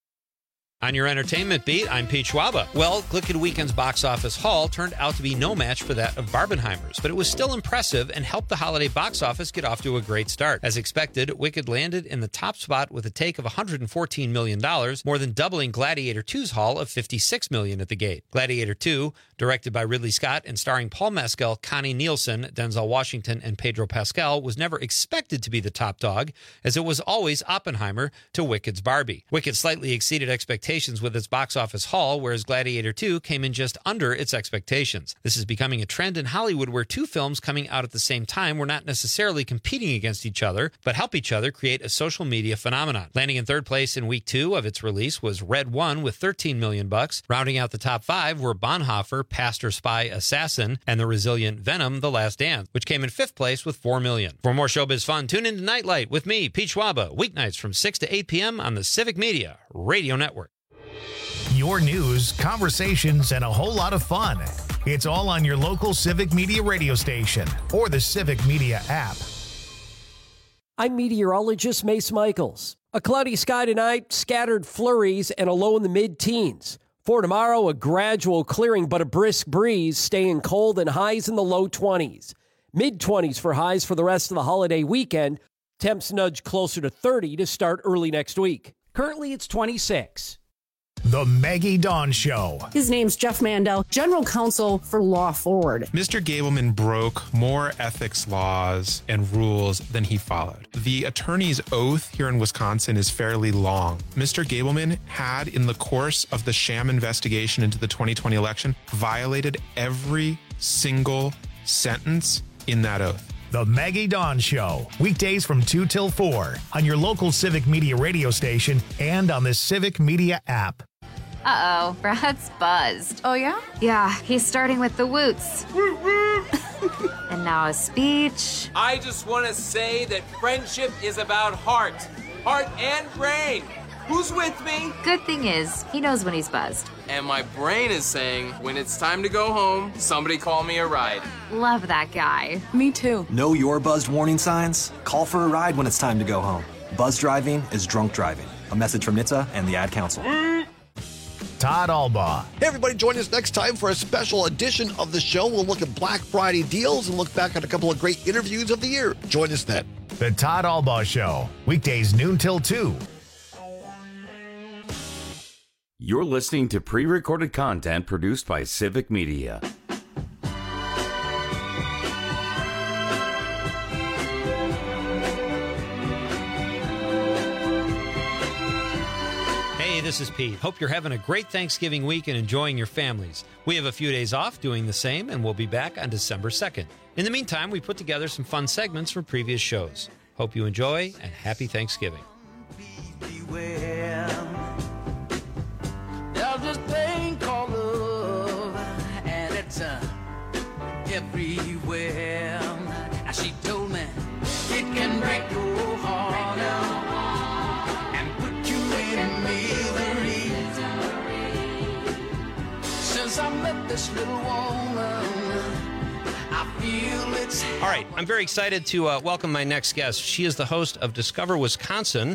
On your entertainment beat, I'm Pete Schwaba. Well, Glickman Weekend's box office haul turned out to be no match for that of Barbenheimer's, but it was still impressive and helped the holiday box office get off to a great start. As expected, Wicked landed in the top spot with a take of one hundred fourteen million dollars, more than doubling Gladiator two's haul of fifty-six million dollars at the gate. Gladiator two, directed by Ridley Scott and starring Paul Mescal, Connie Nielsen, Denzel Washington, and Pedro Pascal, was never expected to be the top dog, as it was always Oppenheimer to Wicked's Barbie. Wicked slightly exceeded expectations with its box office haul, whereas Gladiator two came in just under its expectations. This is becoming a trend in Hollywood where two films coming out at the same time were not necessarily competing against each other, but help each other create a social media phenomenon. Landing in third place in week two of its release was Red One with thirteen million bucks. Rounding out the top five were Bonhoeffer, Pastor, Spy, Assassin, and the resilient Venom, The Last Dance, which came in fifth place with four million. For more showbiz fun, tune in to Nightlight with me, Pete Schwaba, weeknights from six to eight p.m. on the Civic Media Radio Network. Your news, conversations, and a whole lot of fun. It's all on your local Civic Media radio station or the Civic Media app. I'm meteorologist Mace Michaels. A cloudy sky tonight, scattered flurries, and a low in the mid-teens. For tomorrow, a gradual clearing but a brisk breeze, staying cold and highs in the low twenties. mid-twenties for highs for the rest of the holiday weekend. Temps nudge closer to thirty to start early next week. Currently, it's twenty-six. The Maggie Dawn Show. His name's Jeff Mandel, General Counsel for Law Forward. Mister Gableman broke more ethics laws and rules than he followed. The attorney's oath here in Wisconsin is fairly long. Mister Gableman had, in the course of the sham investigation into the twenty twenty election, violated every single sentence in that oath. The Maggie Dawn Show, weekdays from two till four on your local Civic Media radio station and on the Civic Media app. Uh-oh, Brad's buzzed. Oh, yeah? Yeah, he's starting with the woots. And now a speech. I just want to say that friendship is about heart. Heart and brain. Who's with me? Good thing is, he knows when he's buzzed. And my brain is saying, when it's time to go home, somebody call me a ride. Love that guy. Me too. Know your buzzed warning signs? Call for a ride when it's time to go home. Buzz driving is drunk driving. A message from N H T S A and the Ad Council. Todd Albaugh. Hey, everybody, join us next time for a special edition of the show. We'll look at Black Friday deals and look back at a couple of great interviews of the year. Join us then. The Todd Albaugh Show, weekdays noon till two. You're listening to pre-recorded content produced by Civic Media. this is Pete. Hope you're having a great Thanksgiving week and enjoying your families. We have a few days off doing the same, and we'll be back on December second. In the meantime, we put together some fun segments from previous shows. Hope you enjoy, and happy Thanksgiving. Beware. There's this thing called love, and it's uh, everywhere. Now she told me it can break your heart and put you in misery. Since I met this little woman, I feel it's. All right, I'm very excited to uh, welcome my next guest. She is the host of Discover Wisconsin,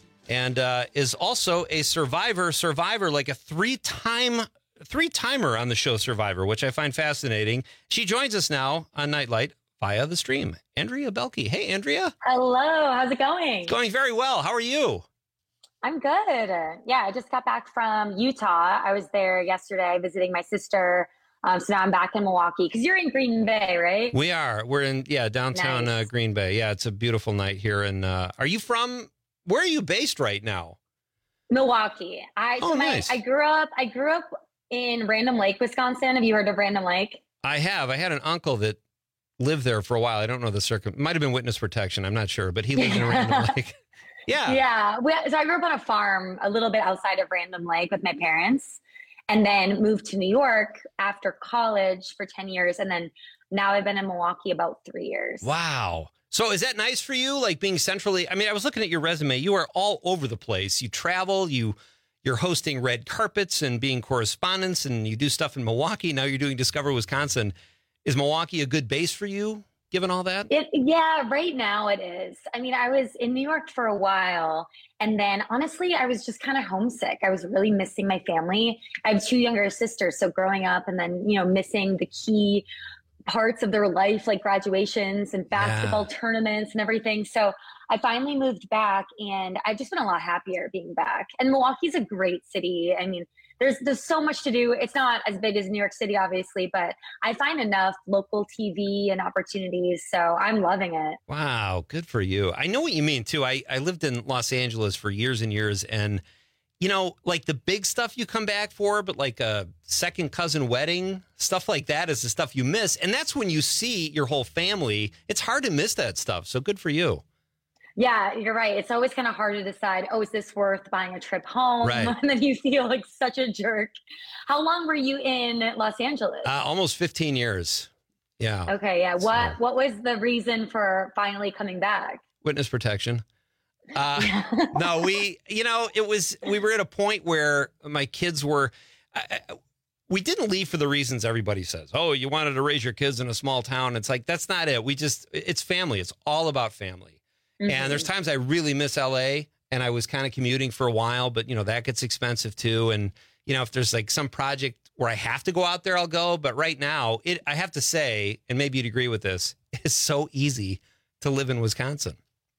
and uh, is also a Survivor survivor, like a three-time three-timer on the show Survivor, which I find fascinating. She joins us now on Nightlight via the stream. Andrea Belke. Hey, Andrea. Hello. How's it going? It's going very well. How are you? I'm good. Yeah, I just got back from Utah. I was there yesterday visiting my sister. Um, so now I'm back in Milwaukee because you're in Green Bay, right? We are. We're in, yeah, downtown nice. uh, Green Bay. Yeah, it's a beautiful night here. And uh, are you from, where are you based right now? Milwaukee. I, oh, so my, nice. I grew up, I grew up in Random Lake, Wisconsin. Have you heard of Random Lake? I have. I had an uncle that lived there for a while. I don't know the circum. Might have been witness protection. I'm not sure, but he lived in Random Lake. Yeah. Yeah. We, so I grew up on a farm a little bit outside of Random Lake with my parents, and then moved to New York after college for ten years. And then now I've been in Milwaukee about three years. Wow. So is that nice for you? Like being centrally, I mean, I was looking at your resume. You are all over the place. You travel, you, you're hosting red carpets and being correspondents, and you do stuff in Milwaukee. Now you're doing Discover Wisconsin. Is Milwaukee a good base for you, given all that? It, yeah, right now it is. I mean, I was in New York for a while, and then honestly, I was just kind of homesick. I was really missing my family. I have two younger sisters, so growing up and then, you know, missing the key parts of their life, like graduations and basketball yeah. tournaments and everything. So I finally moved back, and I've just been a lot happier being back. And Milwaukee's a great city. I mean, There's there's so much to do. It's not as big as New York City, obviously, but I find enough local T V and opportunities. So I'm loving it. Wow. Good for you. I know what you mean, too. I, I lived in Los Angeles for years and years. And, you know, like the big stuff you come back for, but like a second cousin wedding, stuff like that is the stuff you miss. And that's when you see your whole family. It's hard to miss that stuff. So good for you. Yeah, you're right. It's always kind of hard to decide, oh, is this worth buying a trip home? Right. And then you feel like such a jerk. How long were you in Los Angeles? Uh, almost fifteen years. Yeah. Okay, yeah. What So- what was the reason for finally coming back? Witness protection. Uh, no, we, you know, it was, we were at a point where my kids were, I, I, we didn't leave for the reasons everybody says. Oh, you wanted to raise your kids in a small town. It's like, that's not it. We just, it's family. It's all about family. Mm-hmm. And there's times I really miss L A, and I was kind of commuting for a while, but you know, that gets expensive too. And you know, if there's like some project where I have to go out there, I'll go. But right now it, I have to say, and maybe you'd agree with this, it's so easy to live in Wisconsin.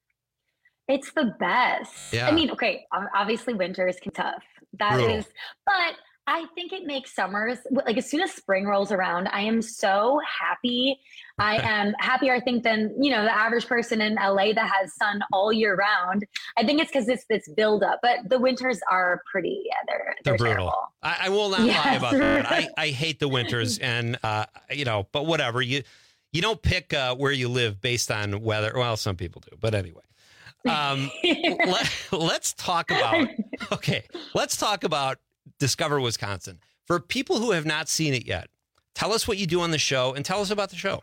It's the best. Yeah. I mean, okay, ob- obviously winter is tough. That Brutal. is, but I think it makes summers, like as soon as spring rolls around, I am so happy. I am happier, I think, than, you know, the average person in L A that has sun all year round. I think it's because it's this buildup, but the winters are pretty, yeah, they're, They're they're brutal. terrible. I, I will not Yes. lie about that. I, I hate the winters, and uh, you know, but whatever. You you don't pick uh, where you live based on weather. Well, some people do, but anyway. Um, let, let's talk about. Okay, let's talk about Discover Wisconsin. For people who have not seen it yet, tell us what you do on the show, and tell us about the show.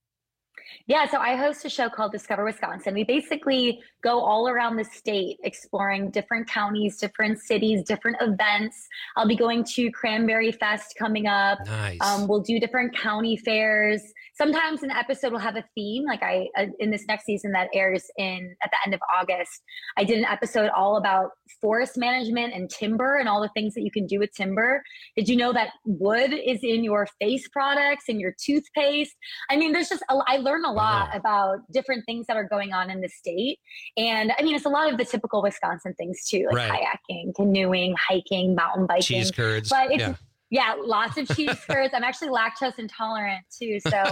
Yeah, so I host a show called Discover Wisconsin. We basically go all around the state exploring different counties, different cities, different events. I'll be going to Cranberry Fest coming up. Nice. Um, we'll do different county fairs. Sometimes an episode will have a theme. Like I, uh, in this next season that airs in at the end of August, I did an episode all about forest management and timber and all the things that you can do with timber. Did you know that wood is in your face products and your toothpaste? I mean, there's just, a, I learned a lot Wow. about different things that are going on in the state. And I mean, it's a lot of the typical Wisconsin things too, like Right. kayaking, canoeing, hiking, mountain biking. Cheese curds. But it's, Yeah. yeah, lots of cheese curds. I'm actually lactose intolerant too. So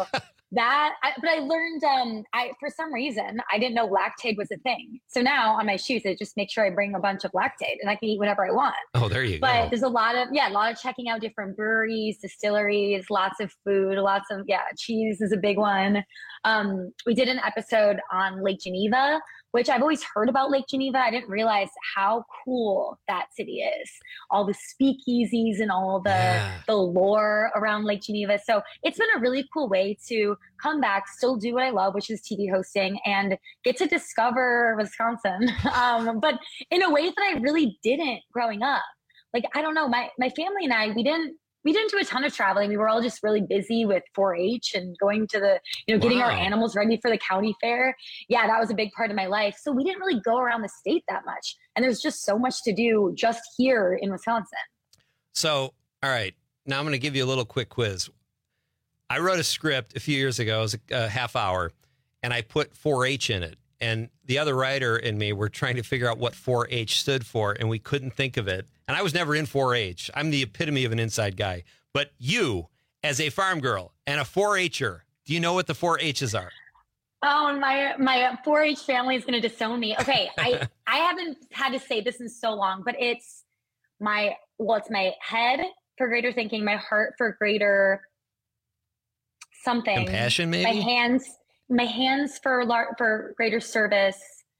that, I, but I learned, um, I for some reason, I didn't know Lactaid was a thing. So now on my shoes, I just make sure I bring a bunch of Lactaid and I can eat whatever I want. Oh, there you But go. there's a lot of, yeah, a lot of checking out different breweries, distilleries, lots of food, lots of, yeah, cheese is a big one. Um, we did an episode on Lake Geneva, which I've always heard about Lake Geneva. I didn't realize how cool that city is. All the speakeasies and all the, Yeah. the lore around Lake Geneva. So it's been a really cool way to come back, still do what I love, which is T V hosting, and get to discover Wisconsin. um, but in a way that I really didn't growing up. Like, I don't know, my, my family and I, we didn't, we didn't do a ton of traveling. We were all just really busy with four H and going to the, you know, getting our Wow. animals ready for the county fair. Yeah, that was a big part of my life. So we didn't really go around the state that much. And there's just so much to do just here in Wisconsin. So, all right, now I'm going to give you a little quick quiz. I wrote a script a few years ago. It was a, a half hour, and I put four H in it. And the other writer and me were trying to figure out what four H stood for, and we couldn't think of it. And I was never in four H. I'm the epitome of an inside guy. But you, as a farm girl and a four H-er, do you know what the four H's are? Oh, my my four H family is going to disown me. Okay, I I haven't had to say this in so long, but it's my well, it's my head for greater thinking, my heart for greater something, Compassion, maybe? my hands, my hands for lar- for greater service,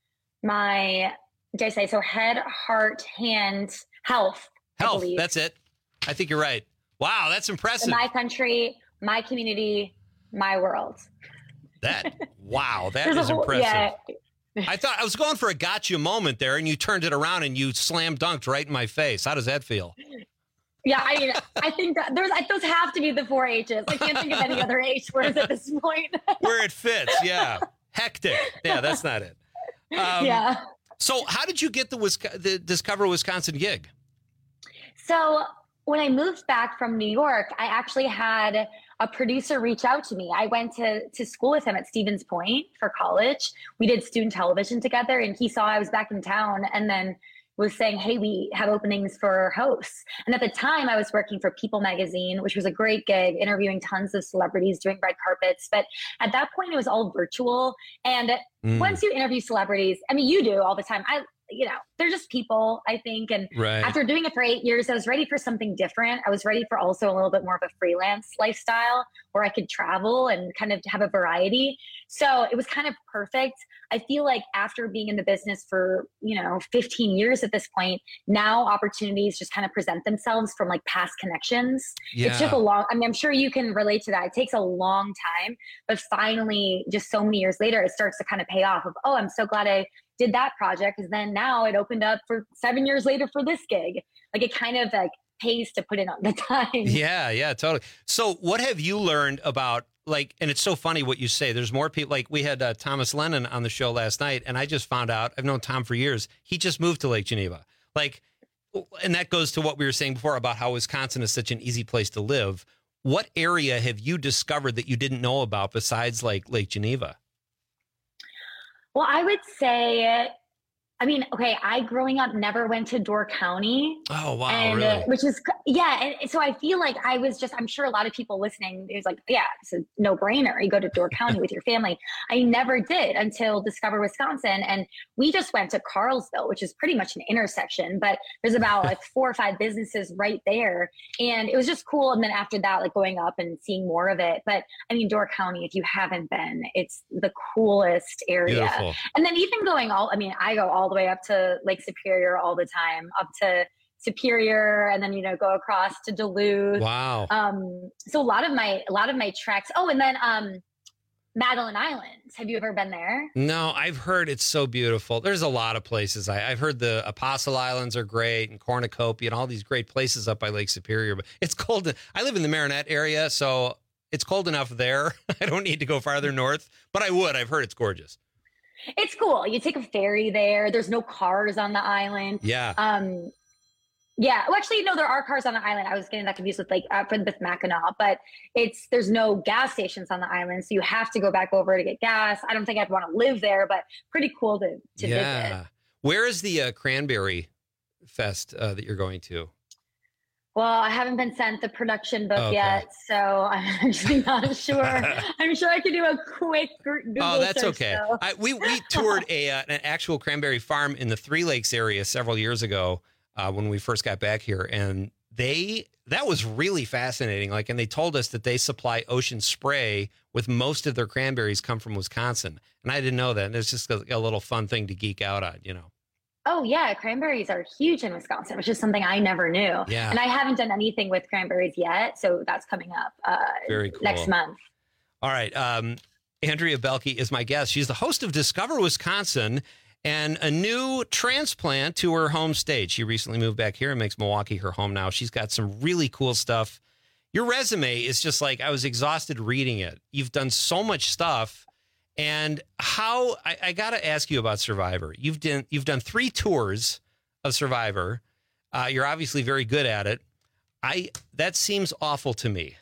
my did I say so? Head, heart, hand, health. I Health, believe. that's it. I think you're right. Wow, that's impressive. My country, my community, my world. That, wow, that There's a is whole- impressive. yeah. I thought I was going for a gotcha moment there, and you turned it around and you slam dunked right in my face. How does that feel? Yeah, I mean, I think that there's like, those have to be the four H's. I can't think of any other H words at this point. Where it fits, yeah. Hectic. Yeah, that's not it. Um, yeah. So how did you get the, Wisco- the Discover Wisconsin gig? So when I moved back from New York, I actually had a producer reach out to me. I went to, to school with him at Stevens Point for college. We did student television together, and he saw I was back in town and then was saying, hey, we have openings for hosts. And at the time I was working for People Magazine, which was a great gig, interviewing tons of celebrities, doing red carpets. But at that point it was all virtual. And Mm. once you interview celebrities, I mean, you do all the time. I, you know, they're just people, I think. And Right. after doing it for eight years, I was ready for something different. I was ready for also a little bit more of a freelance lifestyle where I could travel and kind of have a variety. So it was kind of perfect. I feel like after being in the business for, you know, fifteen years at this point, now opportunities just kind of present themselves from like past connections. Yeah. It took a long, I mean, I'm sure you can relate to that. It takes a long time, but finally, just so many years later, it starts to kind of pay off of, oh, I'm so glad I did that project. Because then now it opened up for seven years later for this gig. Like it kind of like pays to put in on the time. Yeah, yeah, totally. So what have you learned about, like, and it's so funny what you say, there's more people, like we had uh, Thomas Lennon on the show last night, and I just found out, I've known Tom for years, he just moved to Lake Geneva. Like, and that goes to what we were saying before about how Wisconsin is such an easy place to live. What area have you discovered that you didn't know about besides like Lake Geneva? Well, I would say, I mean, okay, I growing up never went to Door County. Oh, wow, and, really? uh, which is, yeah. And so I feel like I was just, I'm sure a lot of people listening, it was like, yeah, it's a no brainer. You go to Door County with your family. I never did until Discover Wisconsin. And we just went to Carlsville, which is pretty much an intersection, but there's about like four or five businesses right there. And it was just cool. And then after that, like going up and seeing more of it. But I mean, Door County, if you haven't been, it's the coolest area. Beautiful. And then even going all, I mean, I go all the way up to Lake Superior all the time, up to Superior, and then, you know, go across to Duluth. Wow. Um, so a lot of my, a lot of my treks. Oh, and then um, Madeline Islands. Have you ever been there? No, I've heard it's so beautiful. There's a lot of places. I, I've heard the Apostle Islands are great, and Cornucopia, and all these great places up by Lake Superior. But it's cold. I live in the Marinette area, so it's cold enough there. I don't need to go farther north, but I would. I've heard it's gorgeous. It's cool. You take a ferry there. There's no cars on the island. Yeah. Um, yeah. Well, actually, no, there are cars on the island. I was getting that confused with like uh, with Mackinac, but it's there's no gas stations on the island, so you have to go back over to get gas. I don't think I'd want to live there, but pretty cool to to yeah. visit. Where is the uh, Cranberry Fest uh, that you're going to? Well, I haven't been sent the production book Okay. yet, so I'm actually not sure. I'm sure I could do a quick Google Oh, that's search, okay. though. I, we we toured a uh, an actual cranberry farm in the Three Lakes area several years ago uh, when we first got back here, and they that was really fascinating. Like, and they told us that they supply Ocean Spray with most of their cranberries come from Wisconsin, and I didn't know that. And it's just a, a little fun thing to geek out on, you know. Oh, yeah. Cranberries are huge in Wisconsin, which is something I never knew. Yeah. And I haven't done anything with cranberries yet, so that's coming up uh, Very cool. next month. All right. Um, Andrea Belke is my guest. She's the host of Discover Wisconsin and a new transplant to her home state. She recently moved back here and makes Milwaukee her home now. She's got some really cool stuff. Your resume is just like, I was exhausted reading it. You've done so much stuff. And how, I, I got to ask you about Survivor. You've done, you've done three tours of Survivor. Uh, you're obviously very good at it. I, that seems awful to me.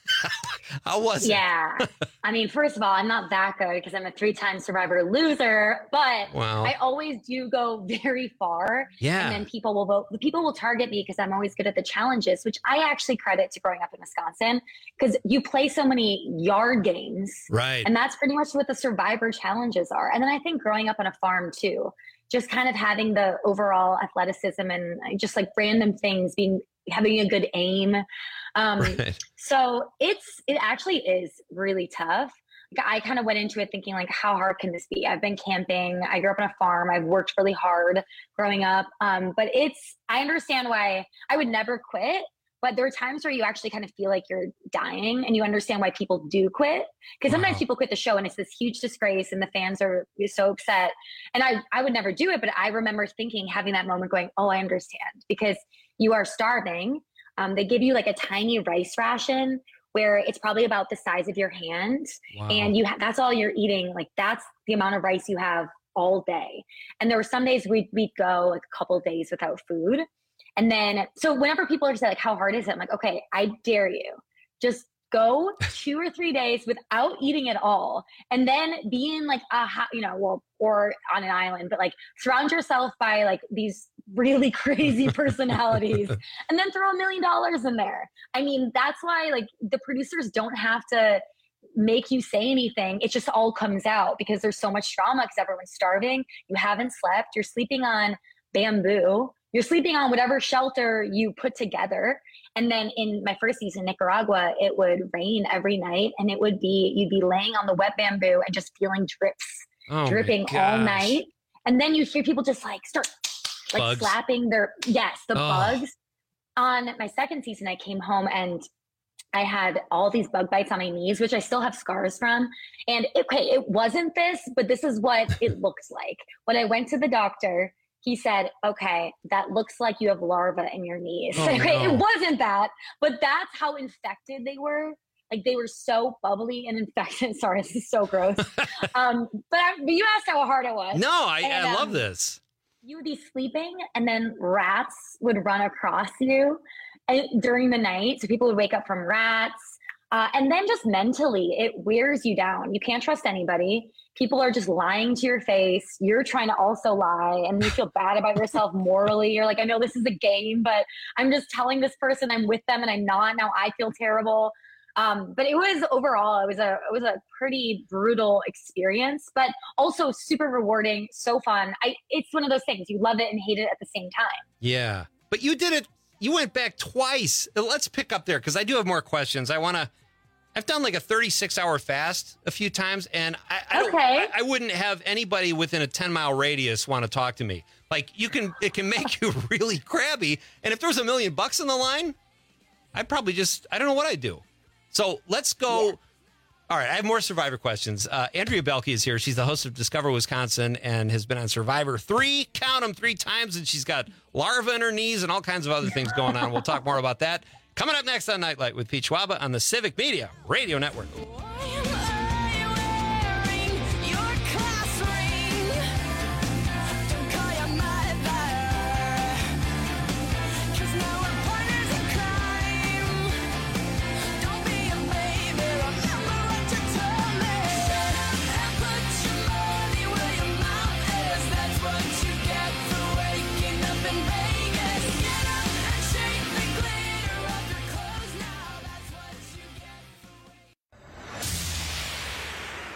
How was Yeah. it? I mean, first of all, I'm not that good because I'm a three-time Survivor loser, but Wow. I always do go very far. Yeah. And then people will vote. The people will target me because I'm always good at the challenges, which I actually credit to growing up in Wisconsin because you play so many yard games. Right. And that's pretty much what the Survivor challenges are. And then I think growing up on a farm too, just kind of having the overall athleticism and just like random things, being having a good aim. Um, Right. So it's, it actually is really tough. Like, I kind of went into it thinking like, how hard can this be? I've been camping. I grew up on a farm. I've worked really hard growing up. Um, but it's, I understand why I would never quit, but there are times where you actually kind of feel like you're dying and you understand why people do quit. Because sometimes Wow. people quit the show and it's this huge disgrace and the fans are so upset. And I, I would never do it, but I remember thinking, having that moment going, oh, I understand, because you are starving. Um, they give you like a tiny rice ration where it's probably about the size of your hand. Wow. And you ha- that's all you're eating. Like that's the amount of rice you have all day. And there were some days we'd, we'd go like a couple of days without food. And then, so whenever people are saying like, how hard is it? I'm like, okay, I dare you. Just go two or three days without eating at all. And then be in like a, ho- you know, well, or on an island, but like surround yourself by like these really crazy personalities and then throw a million dollars in there. I mean, that's why like the producers don't have to make you say anything. It just all comes out because there's so much drama because everyone's starving. You haven't slept. You're sleeping on bamboo. You're sleeping on whatever shelter you put together. And then in my first season, Nicaragua, it would rain every night and it would be, you'd be laying on the wet bamboo and just feeling drips, Oh my dripping all gosh. night. And then you hear people just like start like Bugs. slapping their, yes, the Oh. bugs. On my second season, I came home and I had all these bug bites on my knees, which I still have scars from. And okay, it wasn't this, but this is what it looks like. When I went to the doctor, he said, okay, that looks like you have larvae in your knees. Oh, okay, no. it wasn't that, but that's how infected they were. Like they were so bubbly and infected. Sorry, this is so gross. um, but, I, but you asked how hard it was. No, I, And, I love um, this. You would be sleeping and then rats would run across you uh, during the night. So people would wake up from rats. Uh, and then just mentally, it wears you down. You can't trust anybody. People are just lying to your face. You're trying to also lie and you feel bad about yourself morally. You're like, I know this is a game, but I'm just telling this person I'm with them and I'm not. Now I feel terrible. Um, but it was overall, it was a it was a pretty brutal experience, but also super rewarding, so fun. I it's one of those things you love it and hate it at the same time. Yeah. But you did it. You went back twice. Let's pick up there because I do have more questions. I want to. I've done like a thirty-six hour fast a few times, and I, I don't. Okay. I, I wouldn't have anybody within a ten mile radius want to talk to me. Like you can, it can make you really crabby. And if there was a million bucks on the line, I'd probably just. I don't know what I'd do. So let's go. Yeah. All right, I have more Survivor questions. Uh, Andrea Belke is here. She's the host of Discover Wisconsin and has been on Survivor three, count them, three times, and she's got larvae in her knees and all kinds of other things going on. We'll talk more about that coming up next on Nightlight with Pete Schwaba on the Civic Media Radio Network.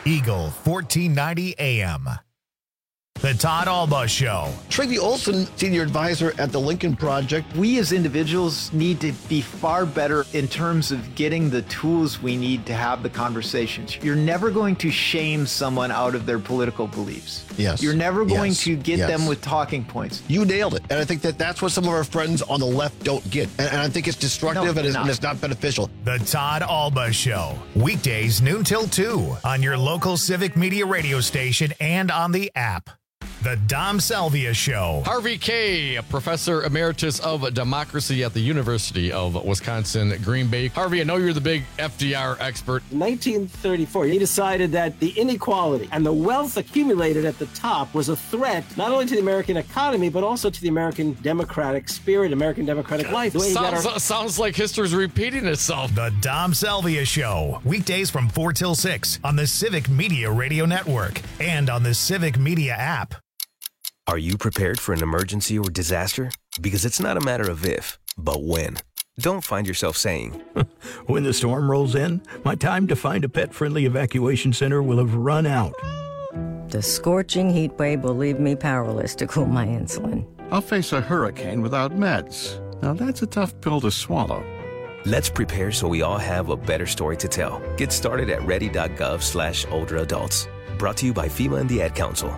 Eagle fourteen ninety A M. The Todd Alba Show. Tracy Olson, senior advisor at the Lincoln Project. We as individuals need to be far better in terms of getting the tools we need to have the conversations. You're never going to shame someone out of their political beliefs. Yes. You're never going Yes. to get Yes. them with talking points. You nailed it. And I think that that's what some of our friends on the left don't get. And, and I think it's destructive No, and, it's, not. and it's not beneficial. The Todd Alba Show. Weekdays noon till two on your local Civic Media radio station and on the app. The Dom Salvia Show. Harvey Kaye, professor emeritus of democracy at the University of Wisconsin, Green Bay. Harvey, I know you're the big F D R expert. In nineteen thirty-four, he decided that the inequality and the wealth accumulated at the top was a threat not only to the American economy, but also to the American democratic spirit, American democratic life. The way he got Sounds, our- sounds like history's repeating itself. The Dom Salvia Show. Weekdays from four till six on the Civic Media Radio Network and on the Civic Media app. Are you prepared for an emergency or disaster? Because it's not a matter of if, but when. Don't find yourself saying, when the storm rolls in, my time to find a pet-friendly evacuation center will have run out. The scorching heat wave will leave me powerless to cool my insulin. I'll face a hurricane without meds. Now that's a tough pill to swallow. let's prepare so we all have a better story to tell. Get started at ready.gov slash older adults. Brought to you by FEMA and the Ad Council.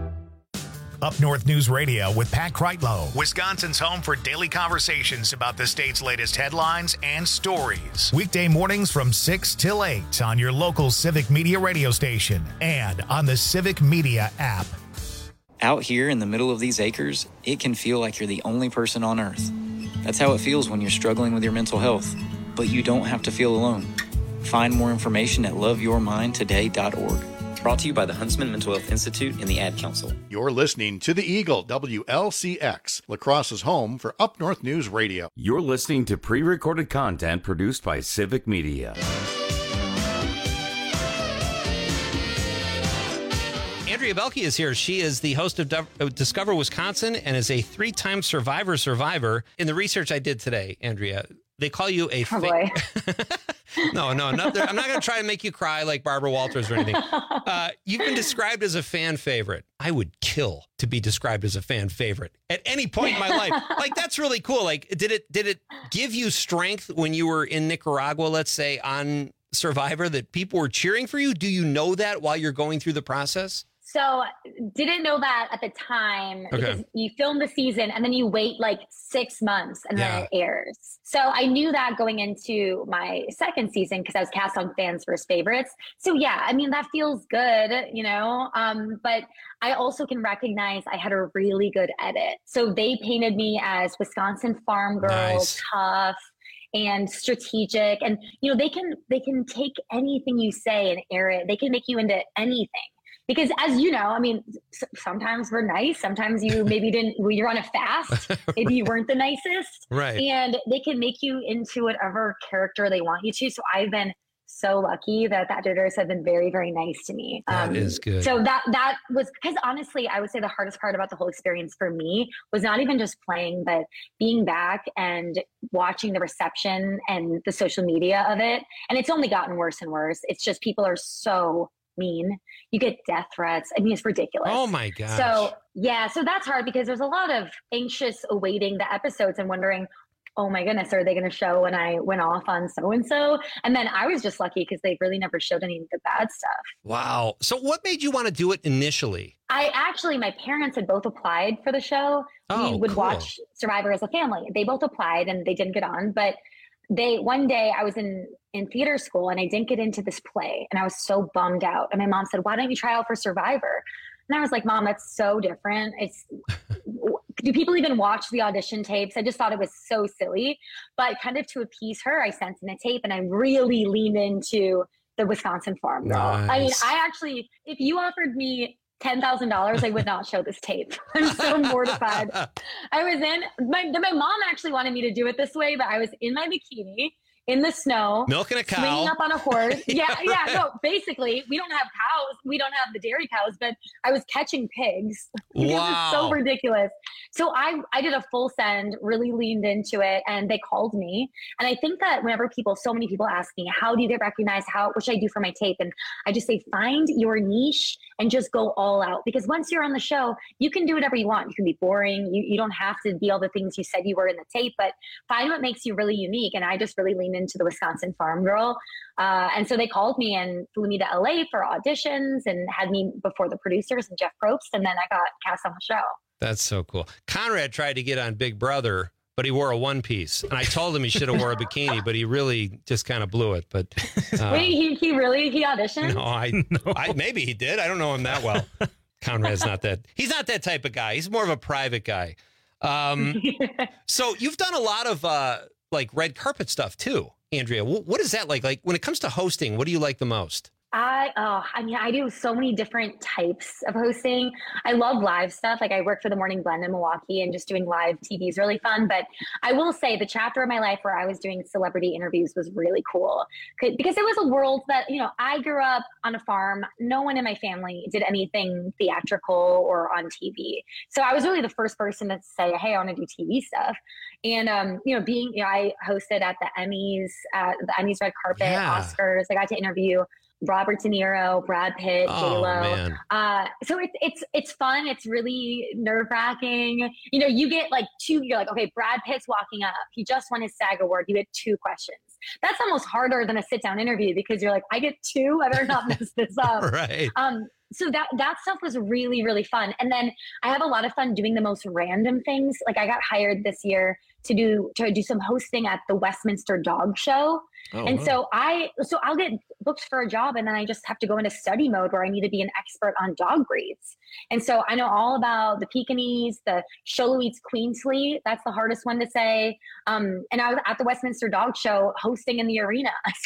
Up North News Radio with Pat Kreitlow, Wisconsin's home for daily conversations about the state's latest headlines and stories. Weekday mornings from six till eight on your local Civic Media radio station and on the Civic Media app. Out here in the middle of these acres, it can feel like you're the only person on Earth. That's how it feels when you're struggling with your mental health. But you don't have to feel alone. Find more information at love your mind today dot org. Brought to you by the Huntsman Mental Health Institute and the Ad Council. You're listening to the Eagle, W L C X, La Crosse's home for Up North News Radio. You're listening to pre-recorded content produced by Civic Media. Andrea Belke is here. She is the host of Discover Wisconsin and is a three-time Survivor survivor. In the research I did today, Andrea, they call you a... Oh, boy. no, no, not I'm not going to try to make you cry like Barbara Walters or anything. Uh, you've been described as a fan favorite. I would kill to be described as a fan favorite at any point in my life. Like, that's really cool. Like, did it did it give you strength when you were in Nicaragua, let's say, on Survivor, that people were cheering for you? Do you know that while you're going through the process? So didn't know that at the time Okay. because you film the season and then you wait like six months and Yeah. then it airs. So I knew that going into my second season because I was cast on Fans First Favorites. So yeah, I mean, that feels good, you know, um, but I also can recognize I had a really good edit. So they painted me as Wisconsin farm girl, Nice. tough and strategic. And, you know, they can, they can take anything you say and air it. They can make you into anything. Because as you know, I mean, s- sometimes we're nice. Sometimes you maybe didn't, well, you're on a fast. Maybe you weren't the nicest. Right. And they can make you into whatever character they want you to. So I've been so lucky that the editors have been very, very nice to me. That is good. So that, that was, because honestly, I would say the hardest part about the whole experience for me was not even just playing, but being back and watching the reception and the social media of it. And it's only gotten worse and worse. It's just people are so mean. You get death threats. I mean, it's ridiculous. Oh my gosh. So yeah, so that's hard because there's a lot of anxious awaiting the episodes and wondering, oh my goodness, are they going to show when I went off on so-and-so? And then I was just lucky because they really never showed any of the bad stuff. Wow. So what made you want to do it initially? I actually, my parents had both applied for the show. Oh, we would cool. watch Survivor as a family. They both applied and they didn't get on, but they, one day I was in, in theater school and I didn't get into this play and I was so bummed out. And my mom said, why don't you try out for Survivor? And I was like, Mom, that's so different. It's, do people even watch the audition tapes? I just thought it was so silly, but kind of to appease her, I sent in a tape and I really leaned into the Wisconsin farm girl. I mean, Nice. I actually, if you offered me ten thousand dollars, I would not show this tape. I'm so mortified. I was in, my, my mom actually wanted me to do it this way, but I was in my bikini in the snow, milking a cow, swinging up on a horse. Yeah, yeah. No, basically, we don't have cows. We don't have the dairy cows, but I was catching pigs. Wow. It's so ridiculous. So I, I did a full send, really leaned into it, and they called me. And I think that whenever people, so many people ask me, how do you get recognized? How, what should I do for my tape? And I just say, find your niche and just go all out. Because once you're on the show, you can do whatever you want. You can be boring. You, you don't have to be all the things you said you were in the tape, but find what makes you really unique. And I just really leaned into the Wisconsin Farm Girl. Uh, and so they called me and flew me to L A for auditions and had me before the producers and Jeff Probst. And then I got cast on the show. That's so cool. Conrad tried to get on Big Brother, but he wore a one piece. And I told him he should have wore a bikini, but he really just kind of blew it. But uh, wait, he, he really, he auditioned? No, I, no. I, maybe he did. I don't know him that well. Conrad's not that, he's not that type of guy. He's more of a private guy. Um, so you've done a lot of uh, like red carpet stuff too, Andrea. What, what is that like? Like when it comes to hosting, what do you like the most? I, oh, I mean, I do so many different types of hosting. I love live stuff. Like I work for the Morning Blend in Milwaukee, and just doing live T V is really fun. But I will say the chapter of my life where I was doing celebrity interviews was really cool, because it was a world that, you know, I grew up on a farm. No one in my family did anything theatrical or on T V. So I was really the first person to say, hey, I want to do T V stuff. And, um, you know, being, you know, I hosted at the Emmys, at the Emmys red carpet, Yeah. Oscars. I got to interview Robert De Niro, Brad Pitt, Oh, J Lo. man. Uh, so it's it's it's fun. It's really nerve wracking. You know, you get like two. You're like, okay, Brad Pitt's walking up. He just won his SAG award. You get two questions. That's almost harder than a sit down interview, because you're like, I get two. I better not mess this up. Right. Um. So that that stuff was really really fun. And then I have a lot of fun doing the most random things. Like I got hired this year to do to do some hosting at the Westminster Dog Show. Oh, and wow. so I, so I'll get booked for a job, and then I just have to go into study mode where I need to be an expert on dog breeds. And so I know all about the Pekingese, the Xoloitzes Queensly. That's the hardest one to say. Um, and I was at the Westminster Dog Show hosting in the arena.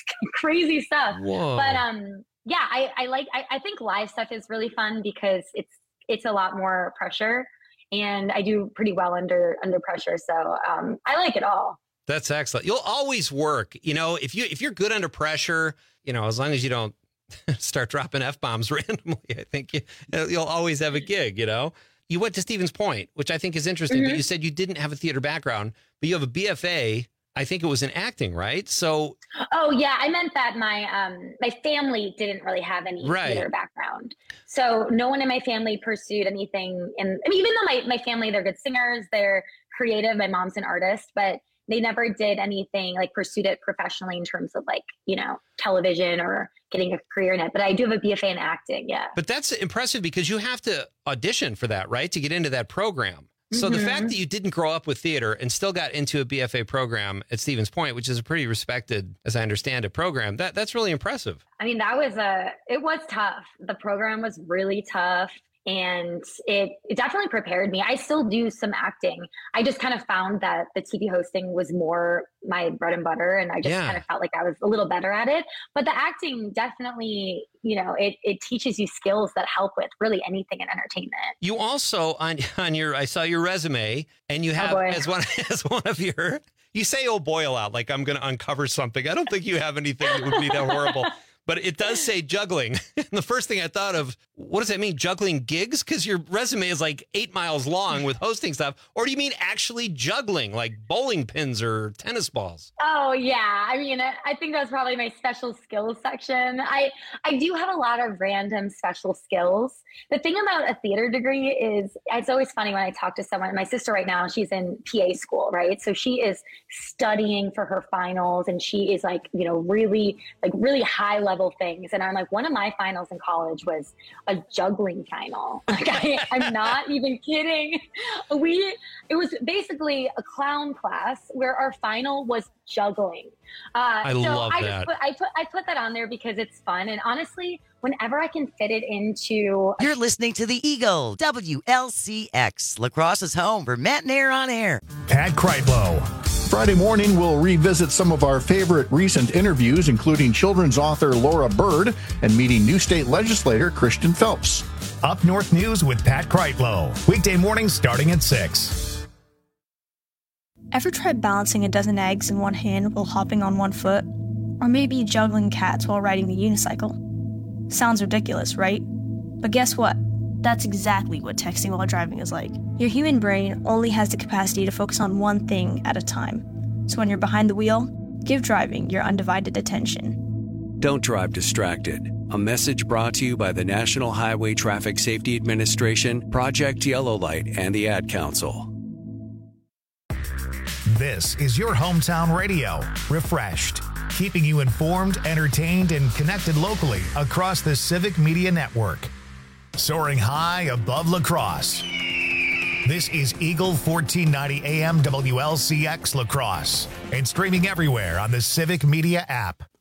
Crazy stuff. Whoa. But um, yeah, I, I like, I, I think live stuff is really fun because it's, it's a lot more pressure, and I do pretty well under, under pressure. So um, I like it all. That's excellent. You'll always work. You know, if you if you're good under pressure, you know, as long as you don't start dropping F-bombs randomly, I think you, you'll always have a gig, you know. You went to Stevens Point, which I think is interesting, Mm-hmm. but you said you didn't have a theater background, but you have a B F A. I think it was in acting, right? So Oh yeah, I meant that my um my family didn't really have any Right. theater background. So no one in my family pursued anything. And I mean, even though my, my family, they're good singers, they're creative. My mom's an artist, but they never did anything like pursued it professionally in terms of like, you know, television or getting a career in it. But I do have a B F A in acting. Yeah. But that's impressive because you have to audition for that, right? To get into that program. So the Mhm. fact that you didn't grow up with theater and still got into a B F A program at Stevens Point, which is a pretty respected, as I understand it, program, that that's really impressive. I mean, that was a, it was tough. The program was really tough, and it, it definitely prepared me. I still do some acting. I just kind of found that the T V hosting was more my bread and butter, and I just Yeah. kind of felt like I was a little better at it. But the acting definitely, you know, it, it teaches you skills that help with really anything in entertainment. You also on on your I saw your resume, and you have boy. as one as one of your you say oh boy a lot, like I'm going to uncover something. I don't think you have anything that would be that horrible. But it does say juggling. And the first thing I thought of, what does that mean? Juggling gigs? Because your resume is like eight miles long with hosting stuff. Or do you mean actually juggling, like bowling pins or tennis balls? Oh yeah, I mean, I I think that's probably my special skills section. I I do have a lot of random special skills. The thing about a theater degree is it's always funny when I talk to someone. My sister right now, she's in P A school, right? So she is studying for her finals, and she is like, you know, really like really high level things. And I'm like, one of my finals in college was a juggling final. Like I, I'm not even kidding. We it was basically a clown class where our final was juggling. Uh, I so love I that. Just put, I put I put that on there because it's fun, and honestly, whenever I can fit it into You're listening to the Eagle, W L C X, Lacrosse's home for Matt and Air on Air. Pat Kreitlow. Friday morning, we'll revisit some of our favorite recent interviews, including children's author Laura Bird and meeting new state legislator Christian Phelps. Up North News with Pat Kreitlow. Weekday mornings starting at six. Ever try balancing a dozen eggs in one hand while hopping on one foot? Or maybe juggling cats while riding the unicycle? Sounds ridiculous, right? But guess what? That's exactly what texting while driving is like. Your human brain only has the capacity to focus on one thing at a time. So when you're behind the wheel, give driving your undivided attention. Don't drive distracted. A message brought to you by the National Highway Traffic Safety Administration, Project Yellow Light, and the Ad Council. This is your hometown radio, Refreshed, keeping you informed, entertained, and connected locally across the Civic Media Network. Soaring high above La Crosse. This is Eagle fourteen ninety A M W L C X La Crosse and streaming everywhere on the Civic Media app.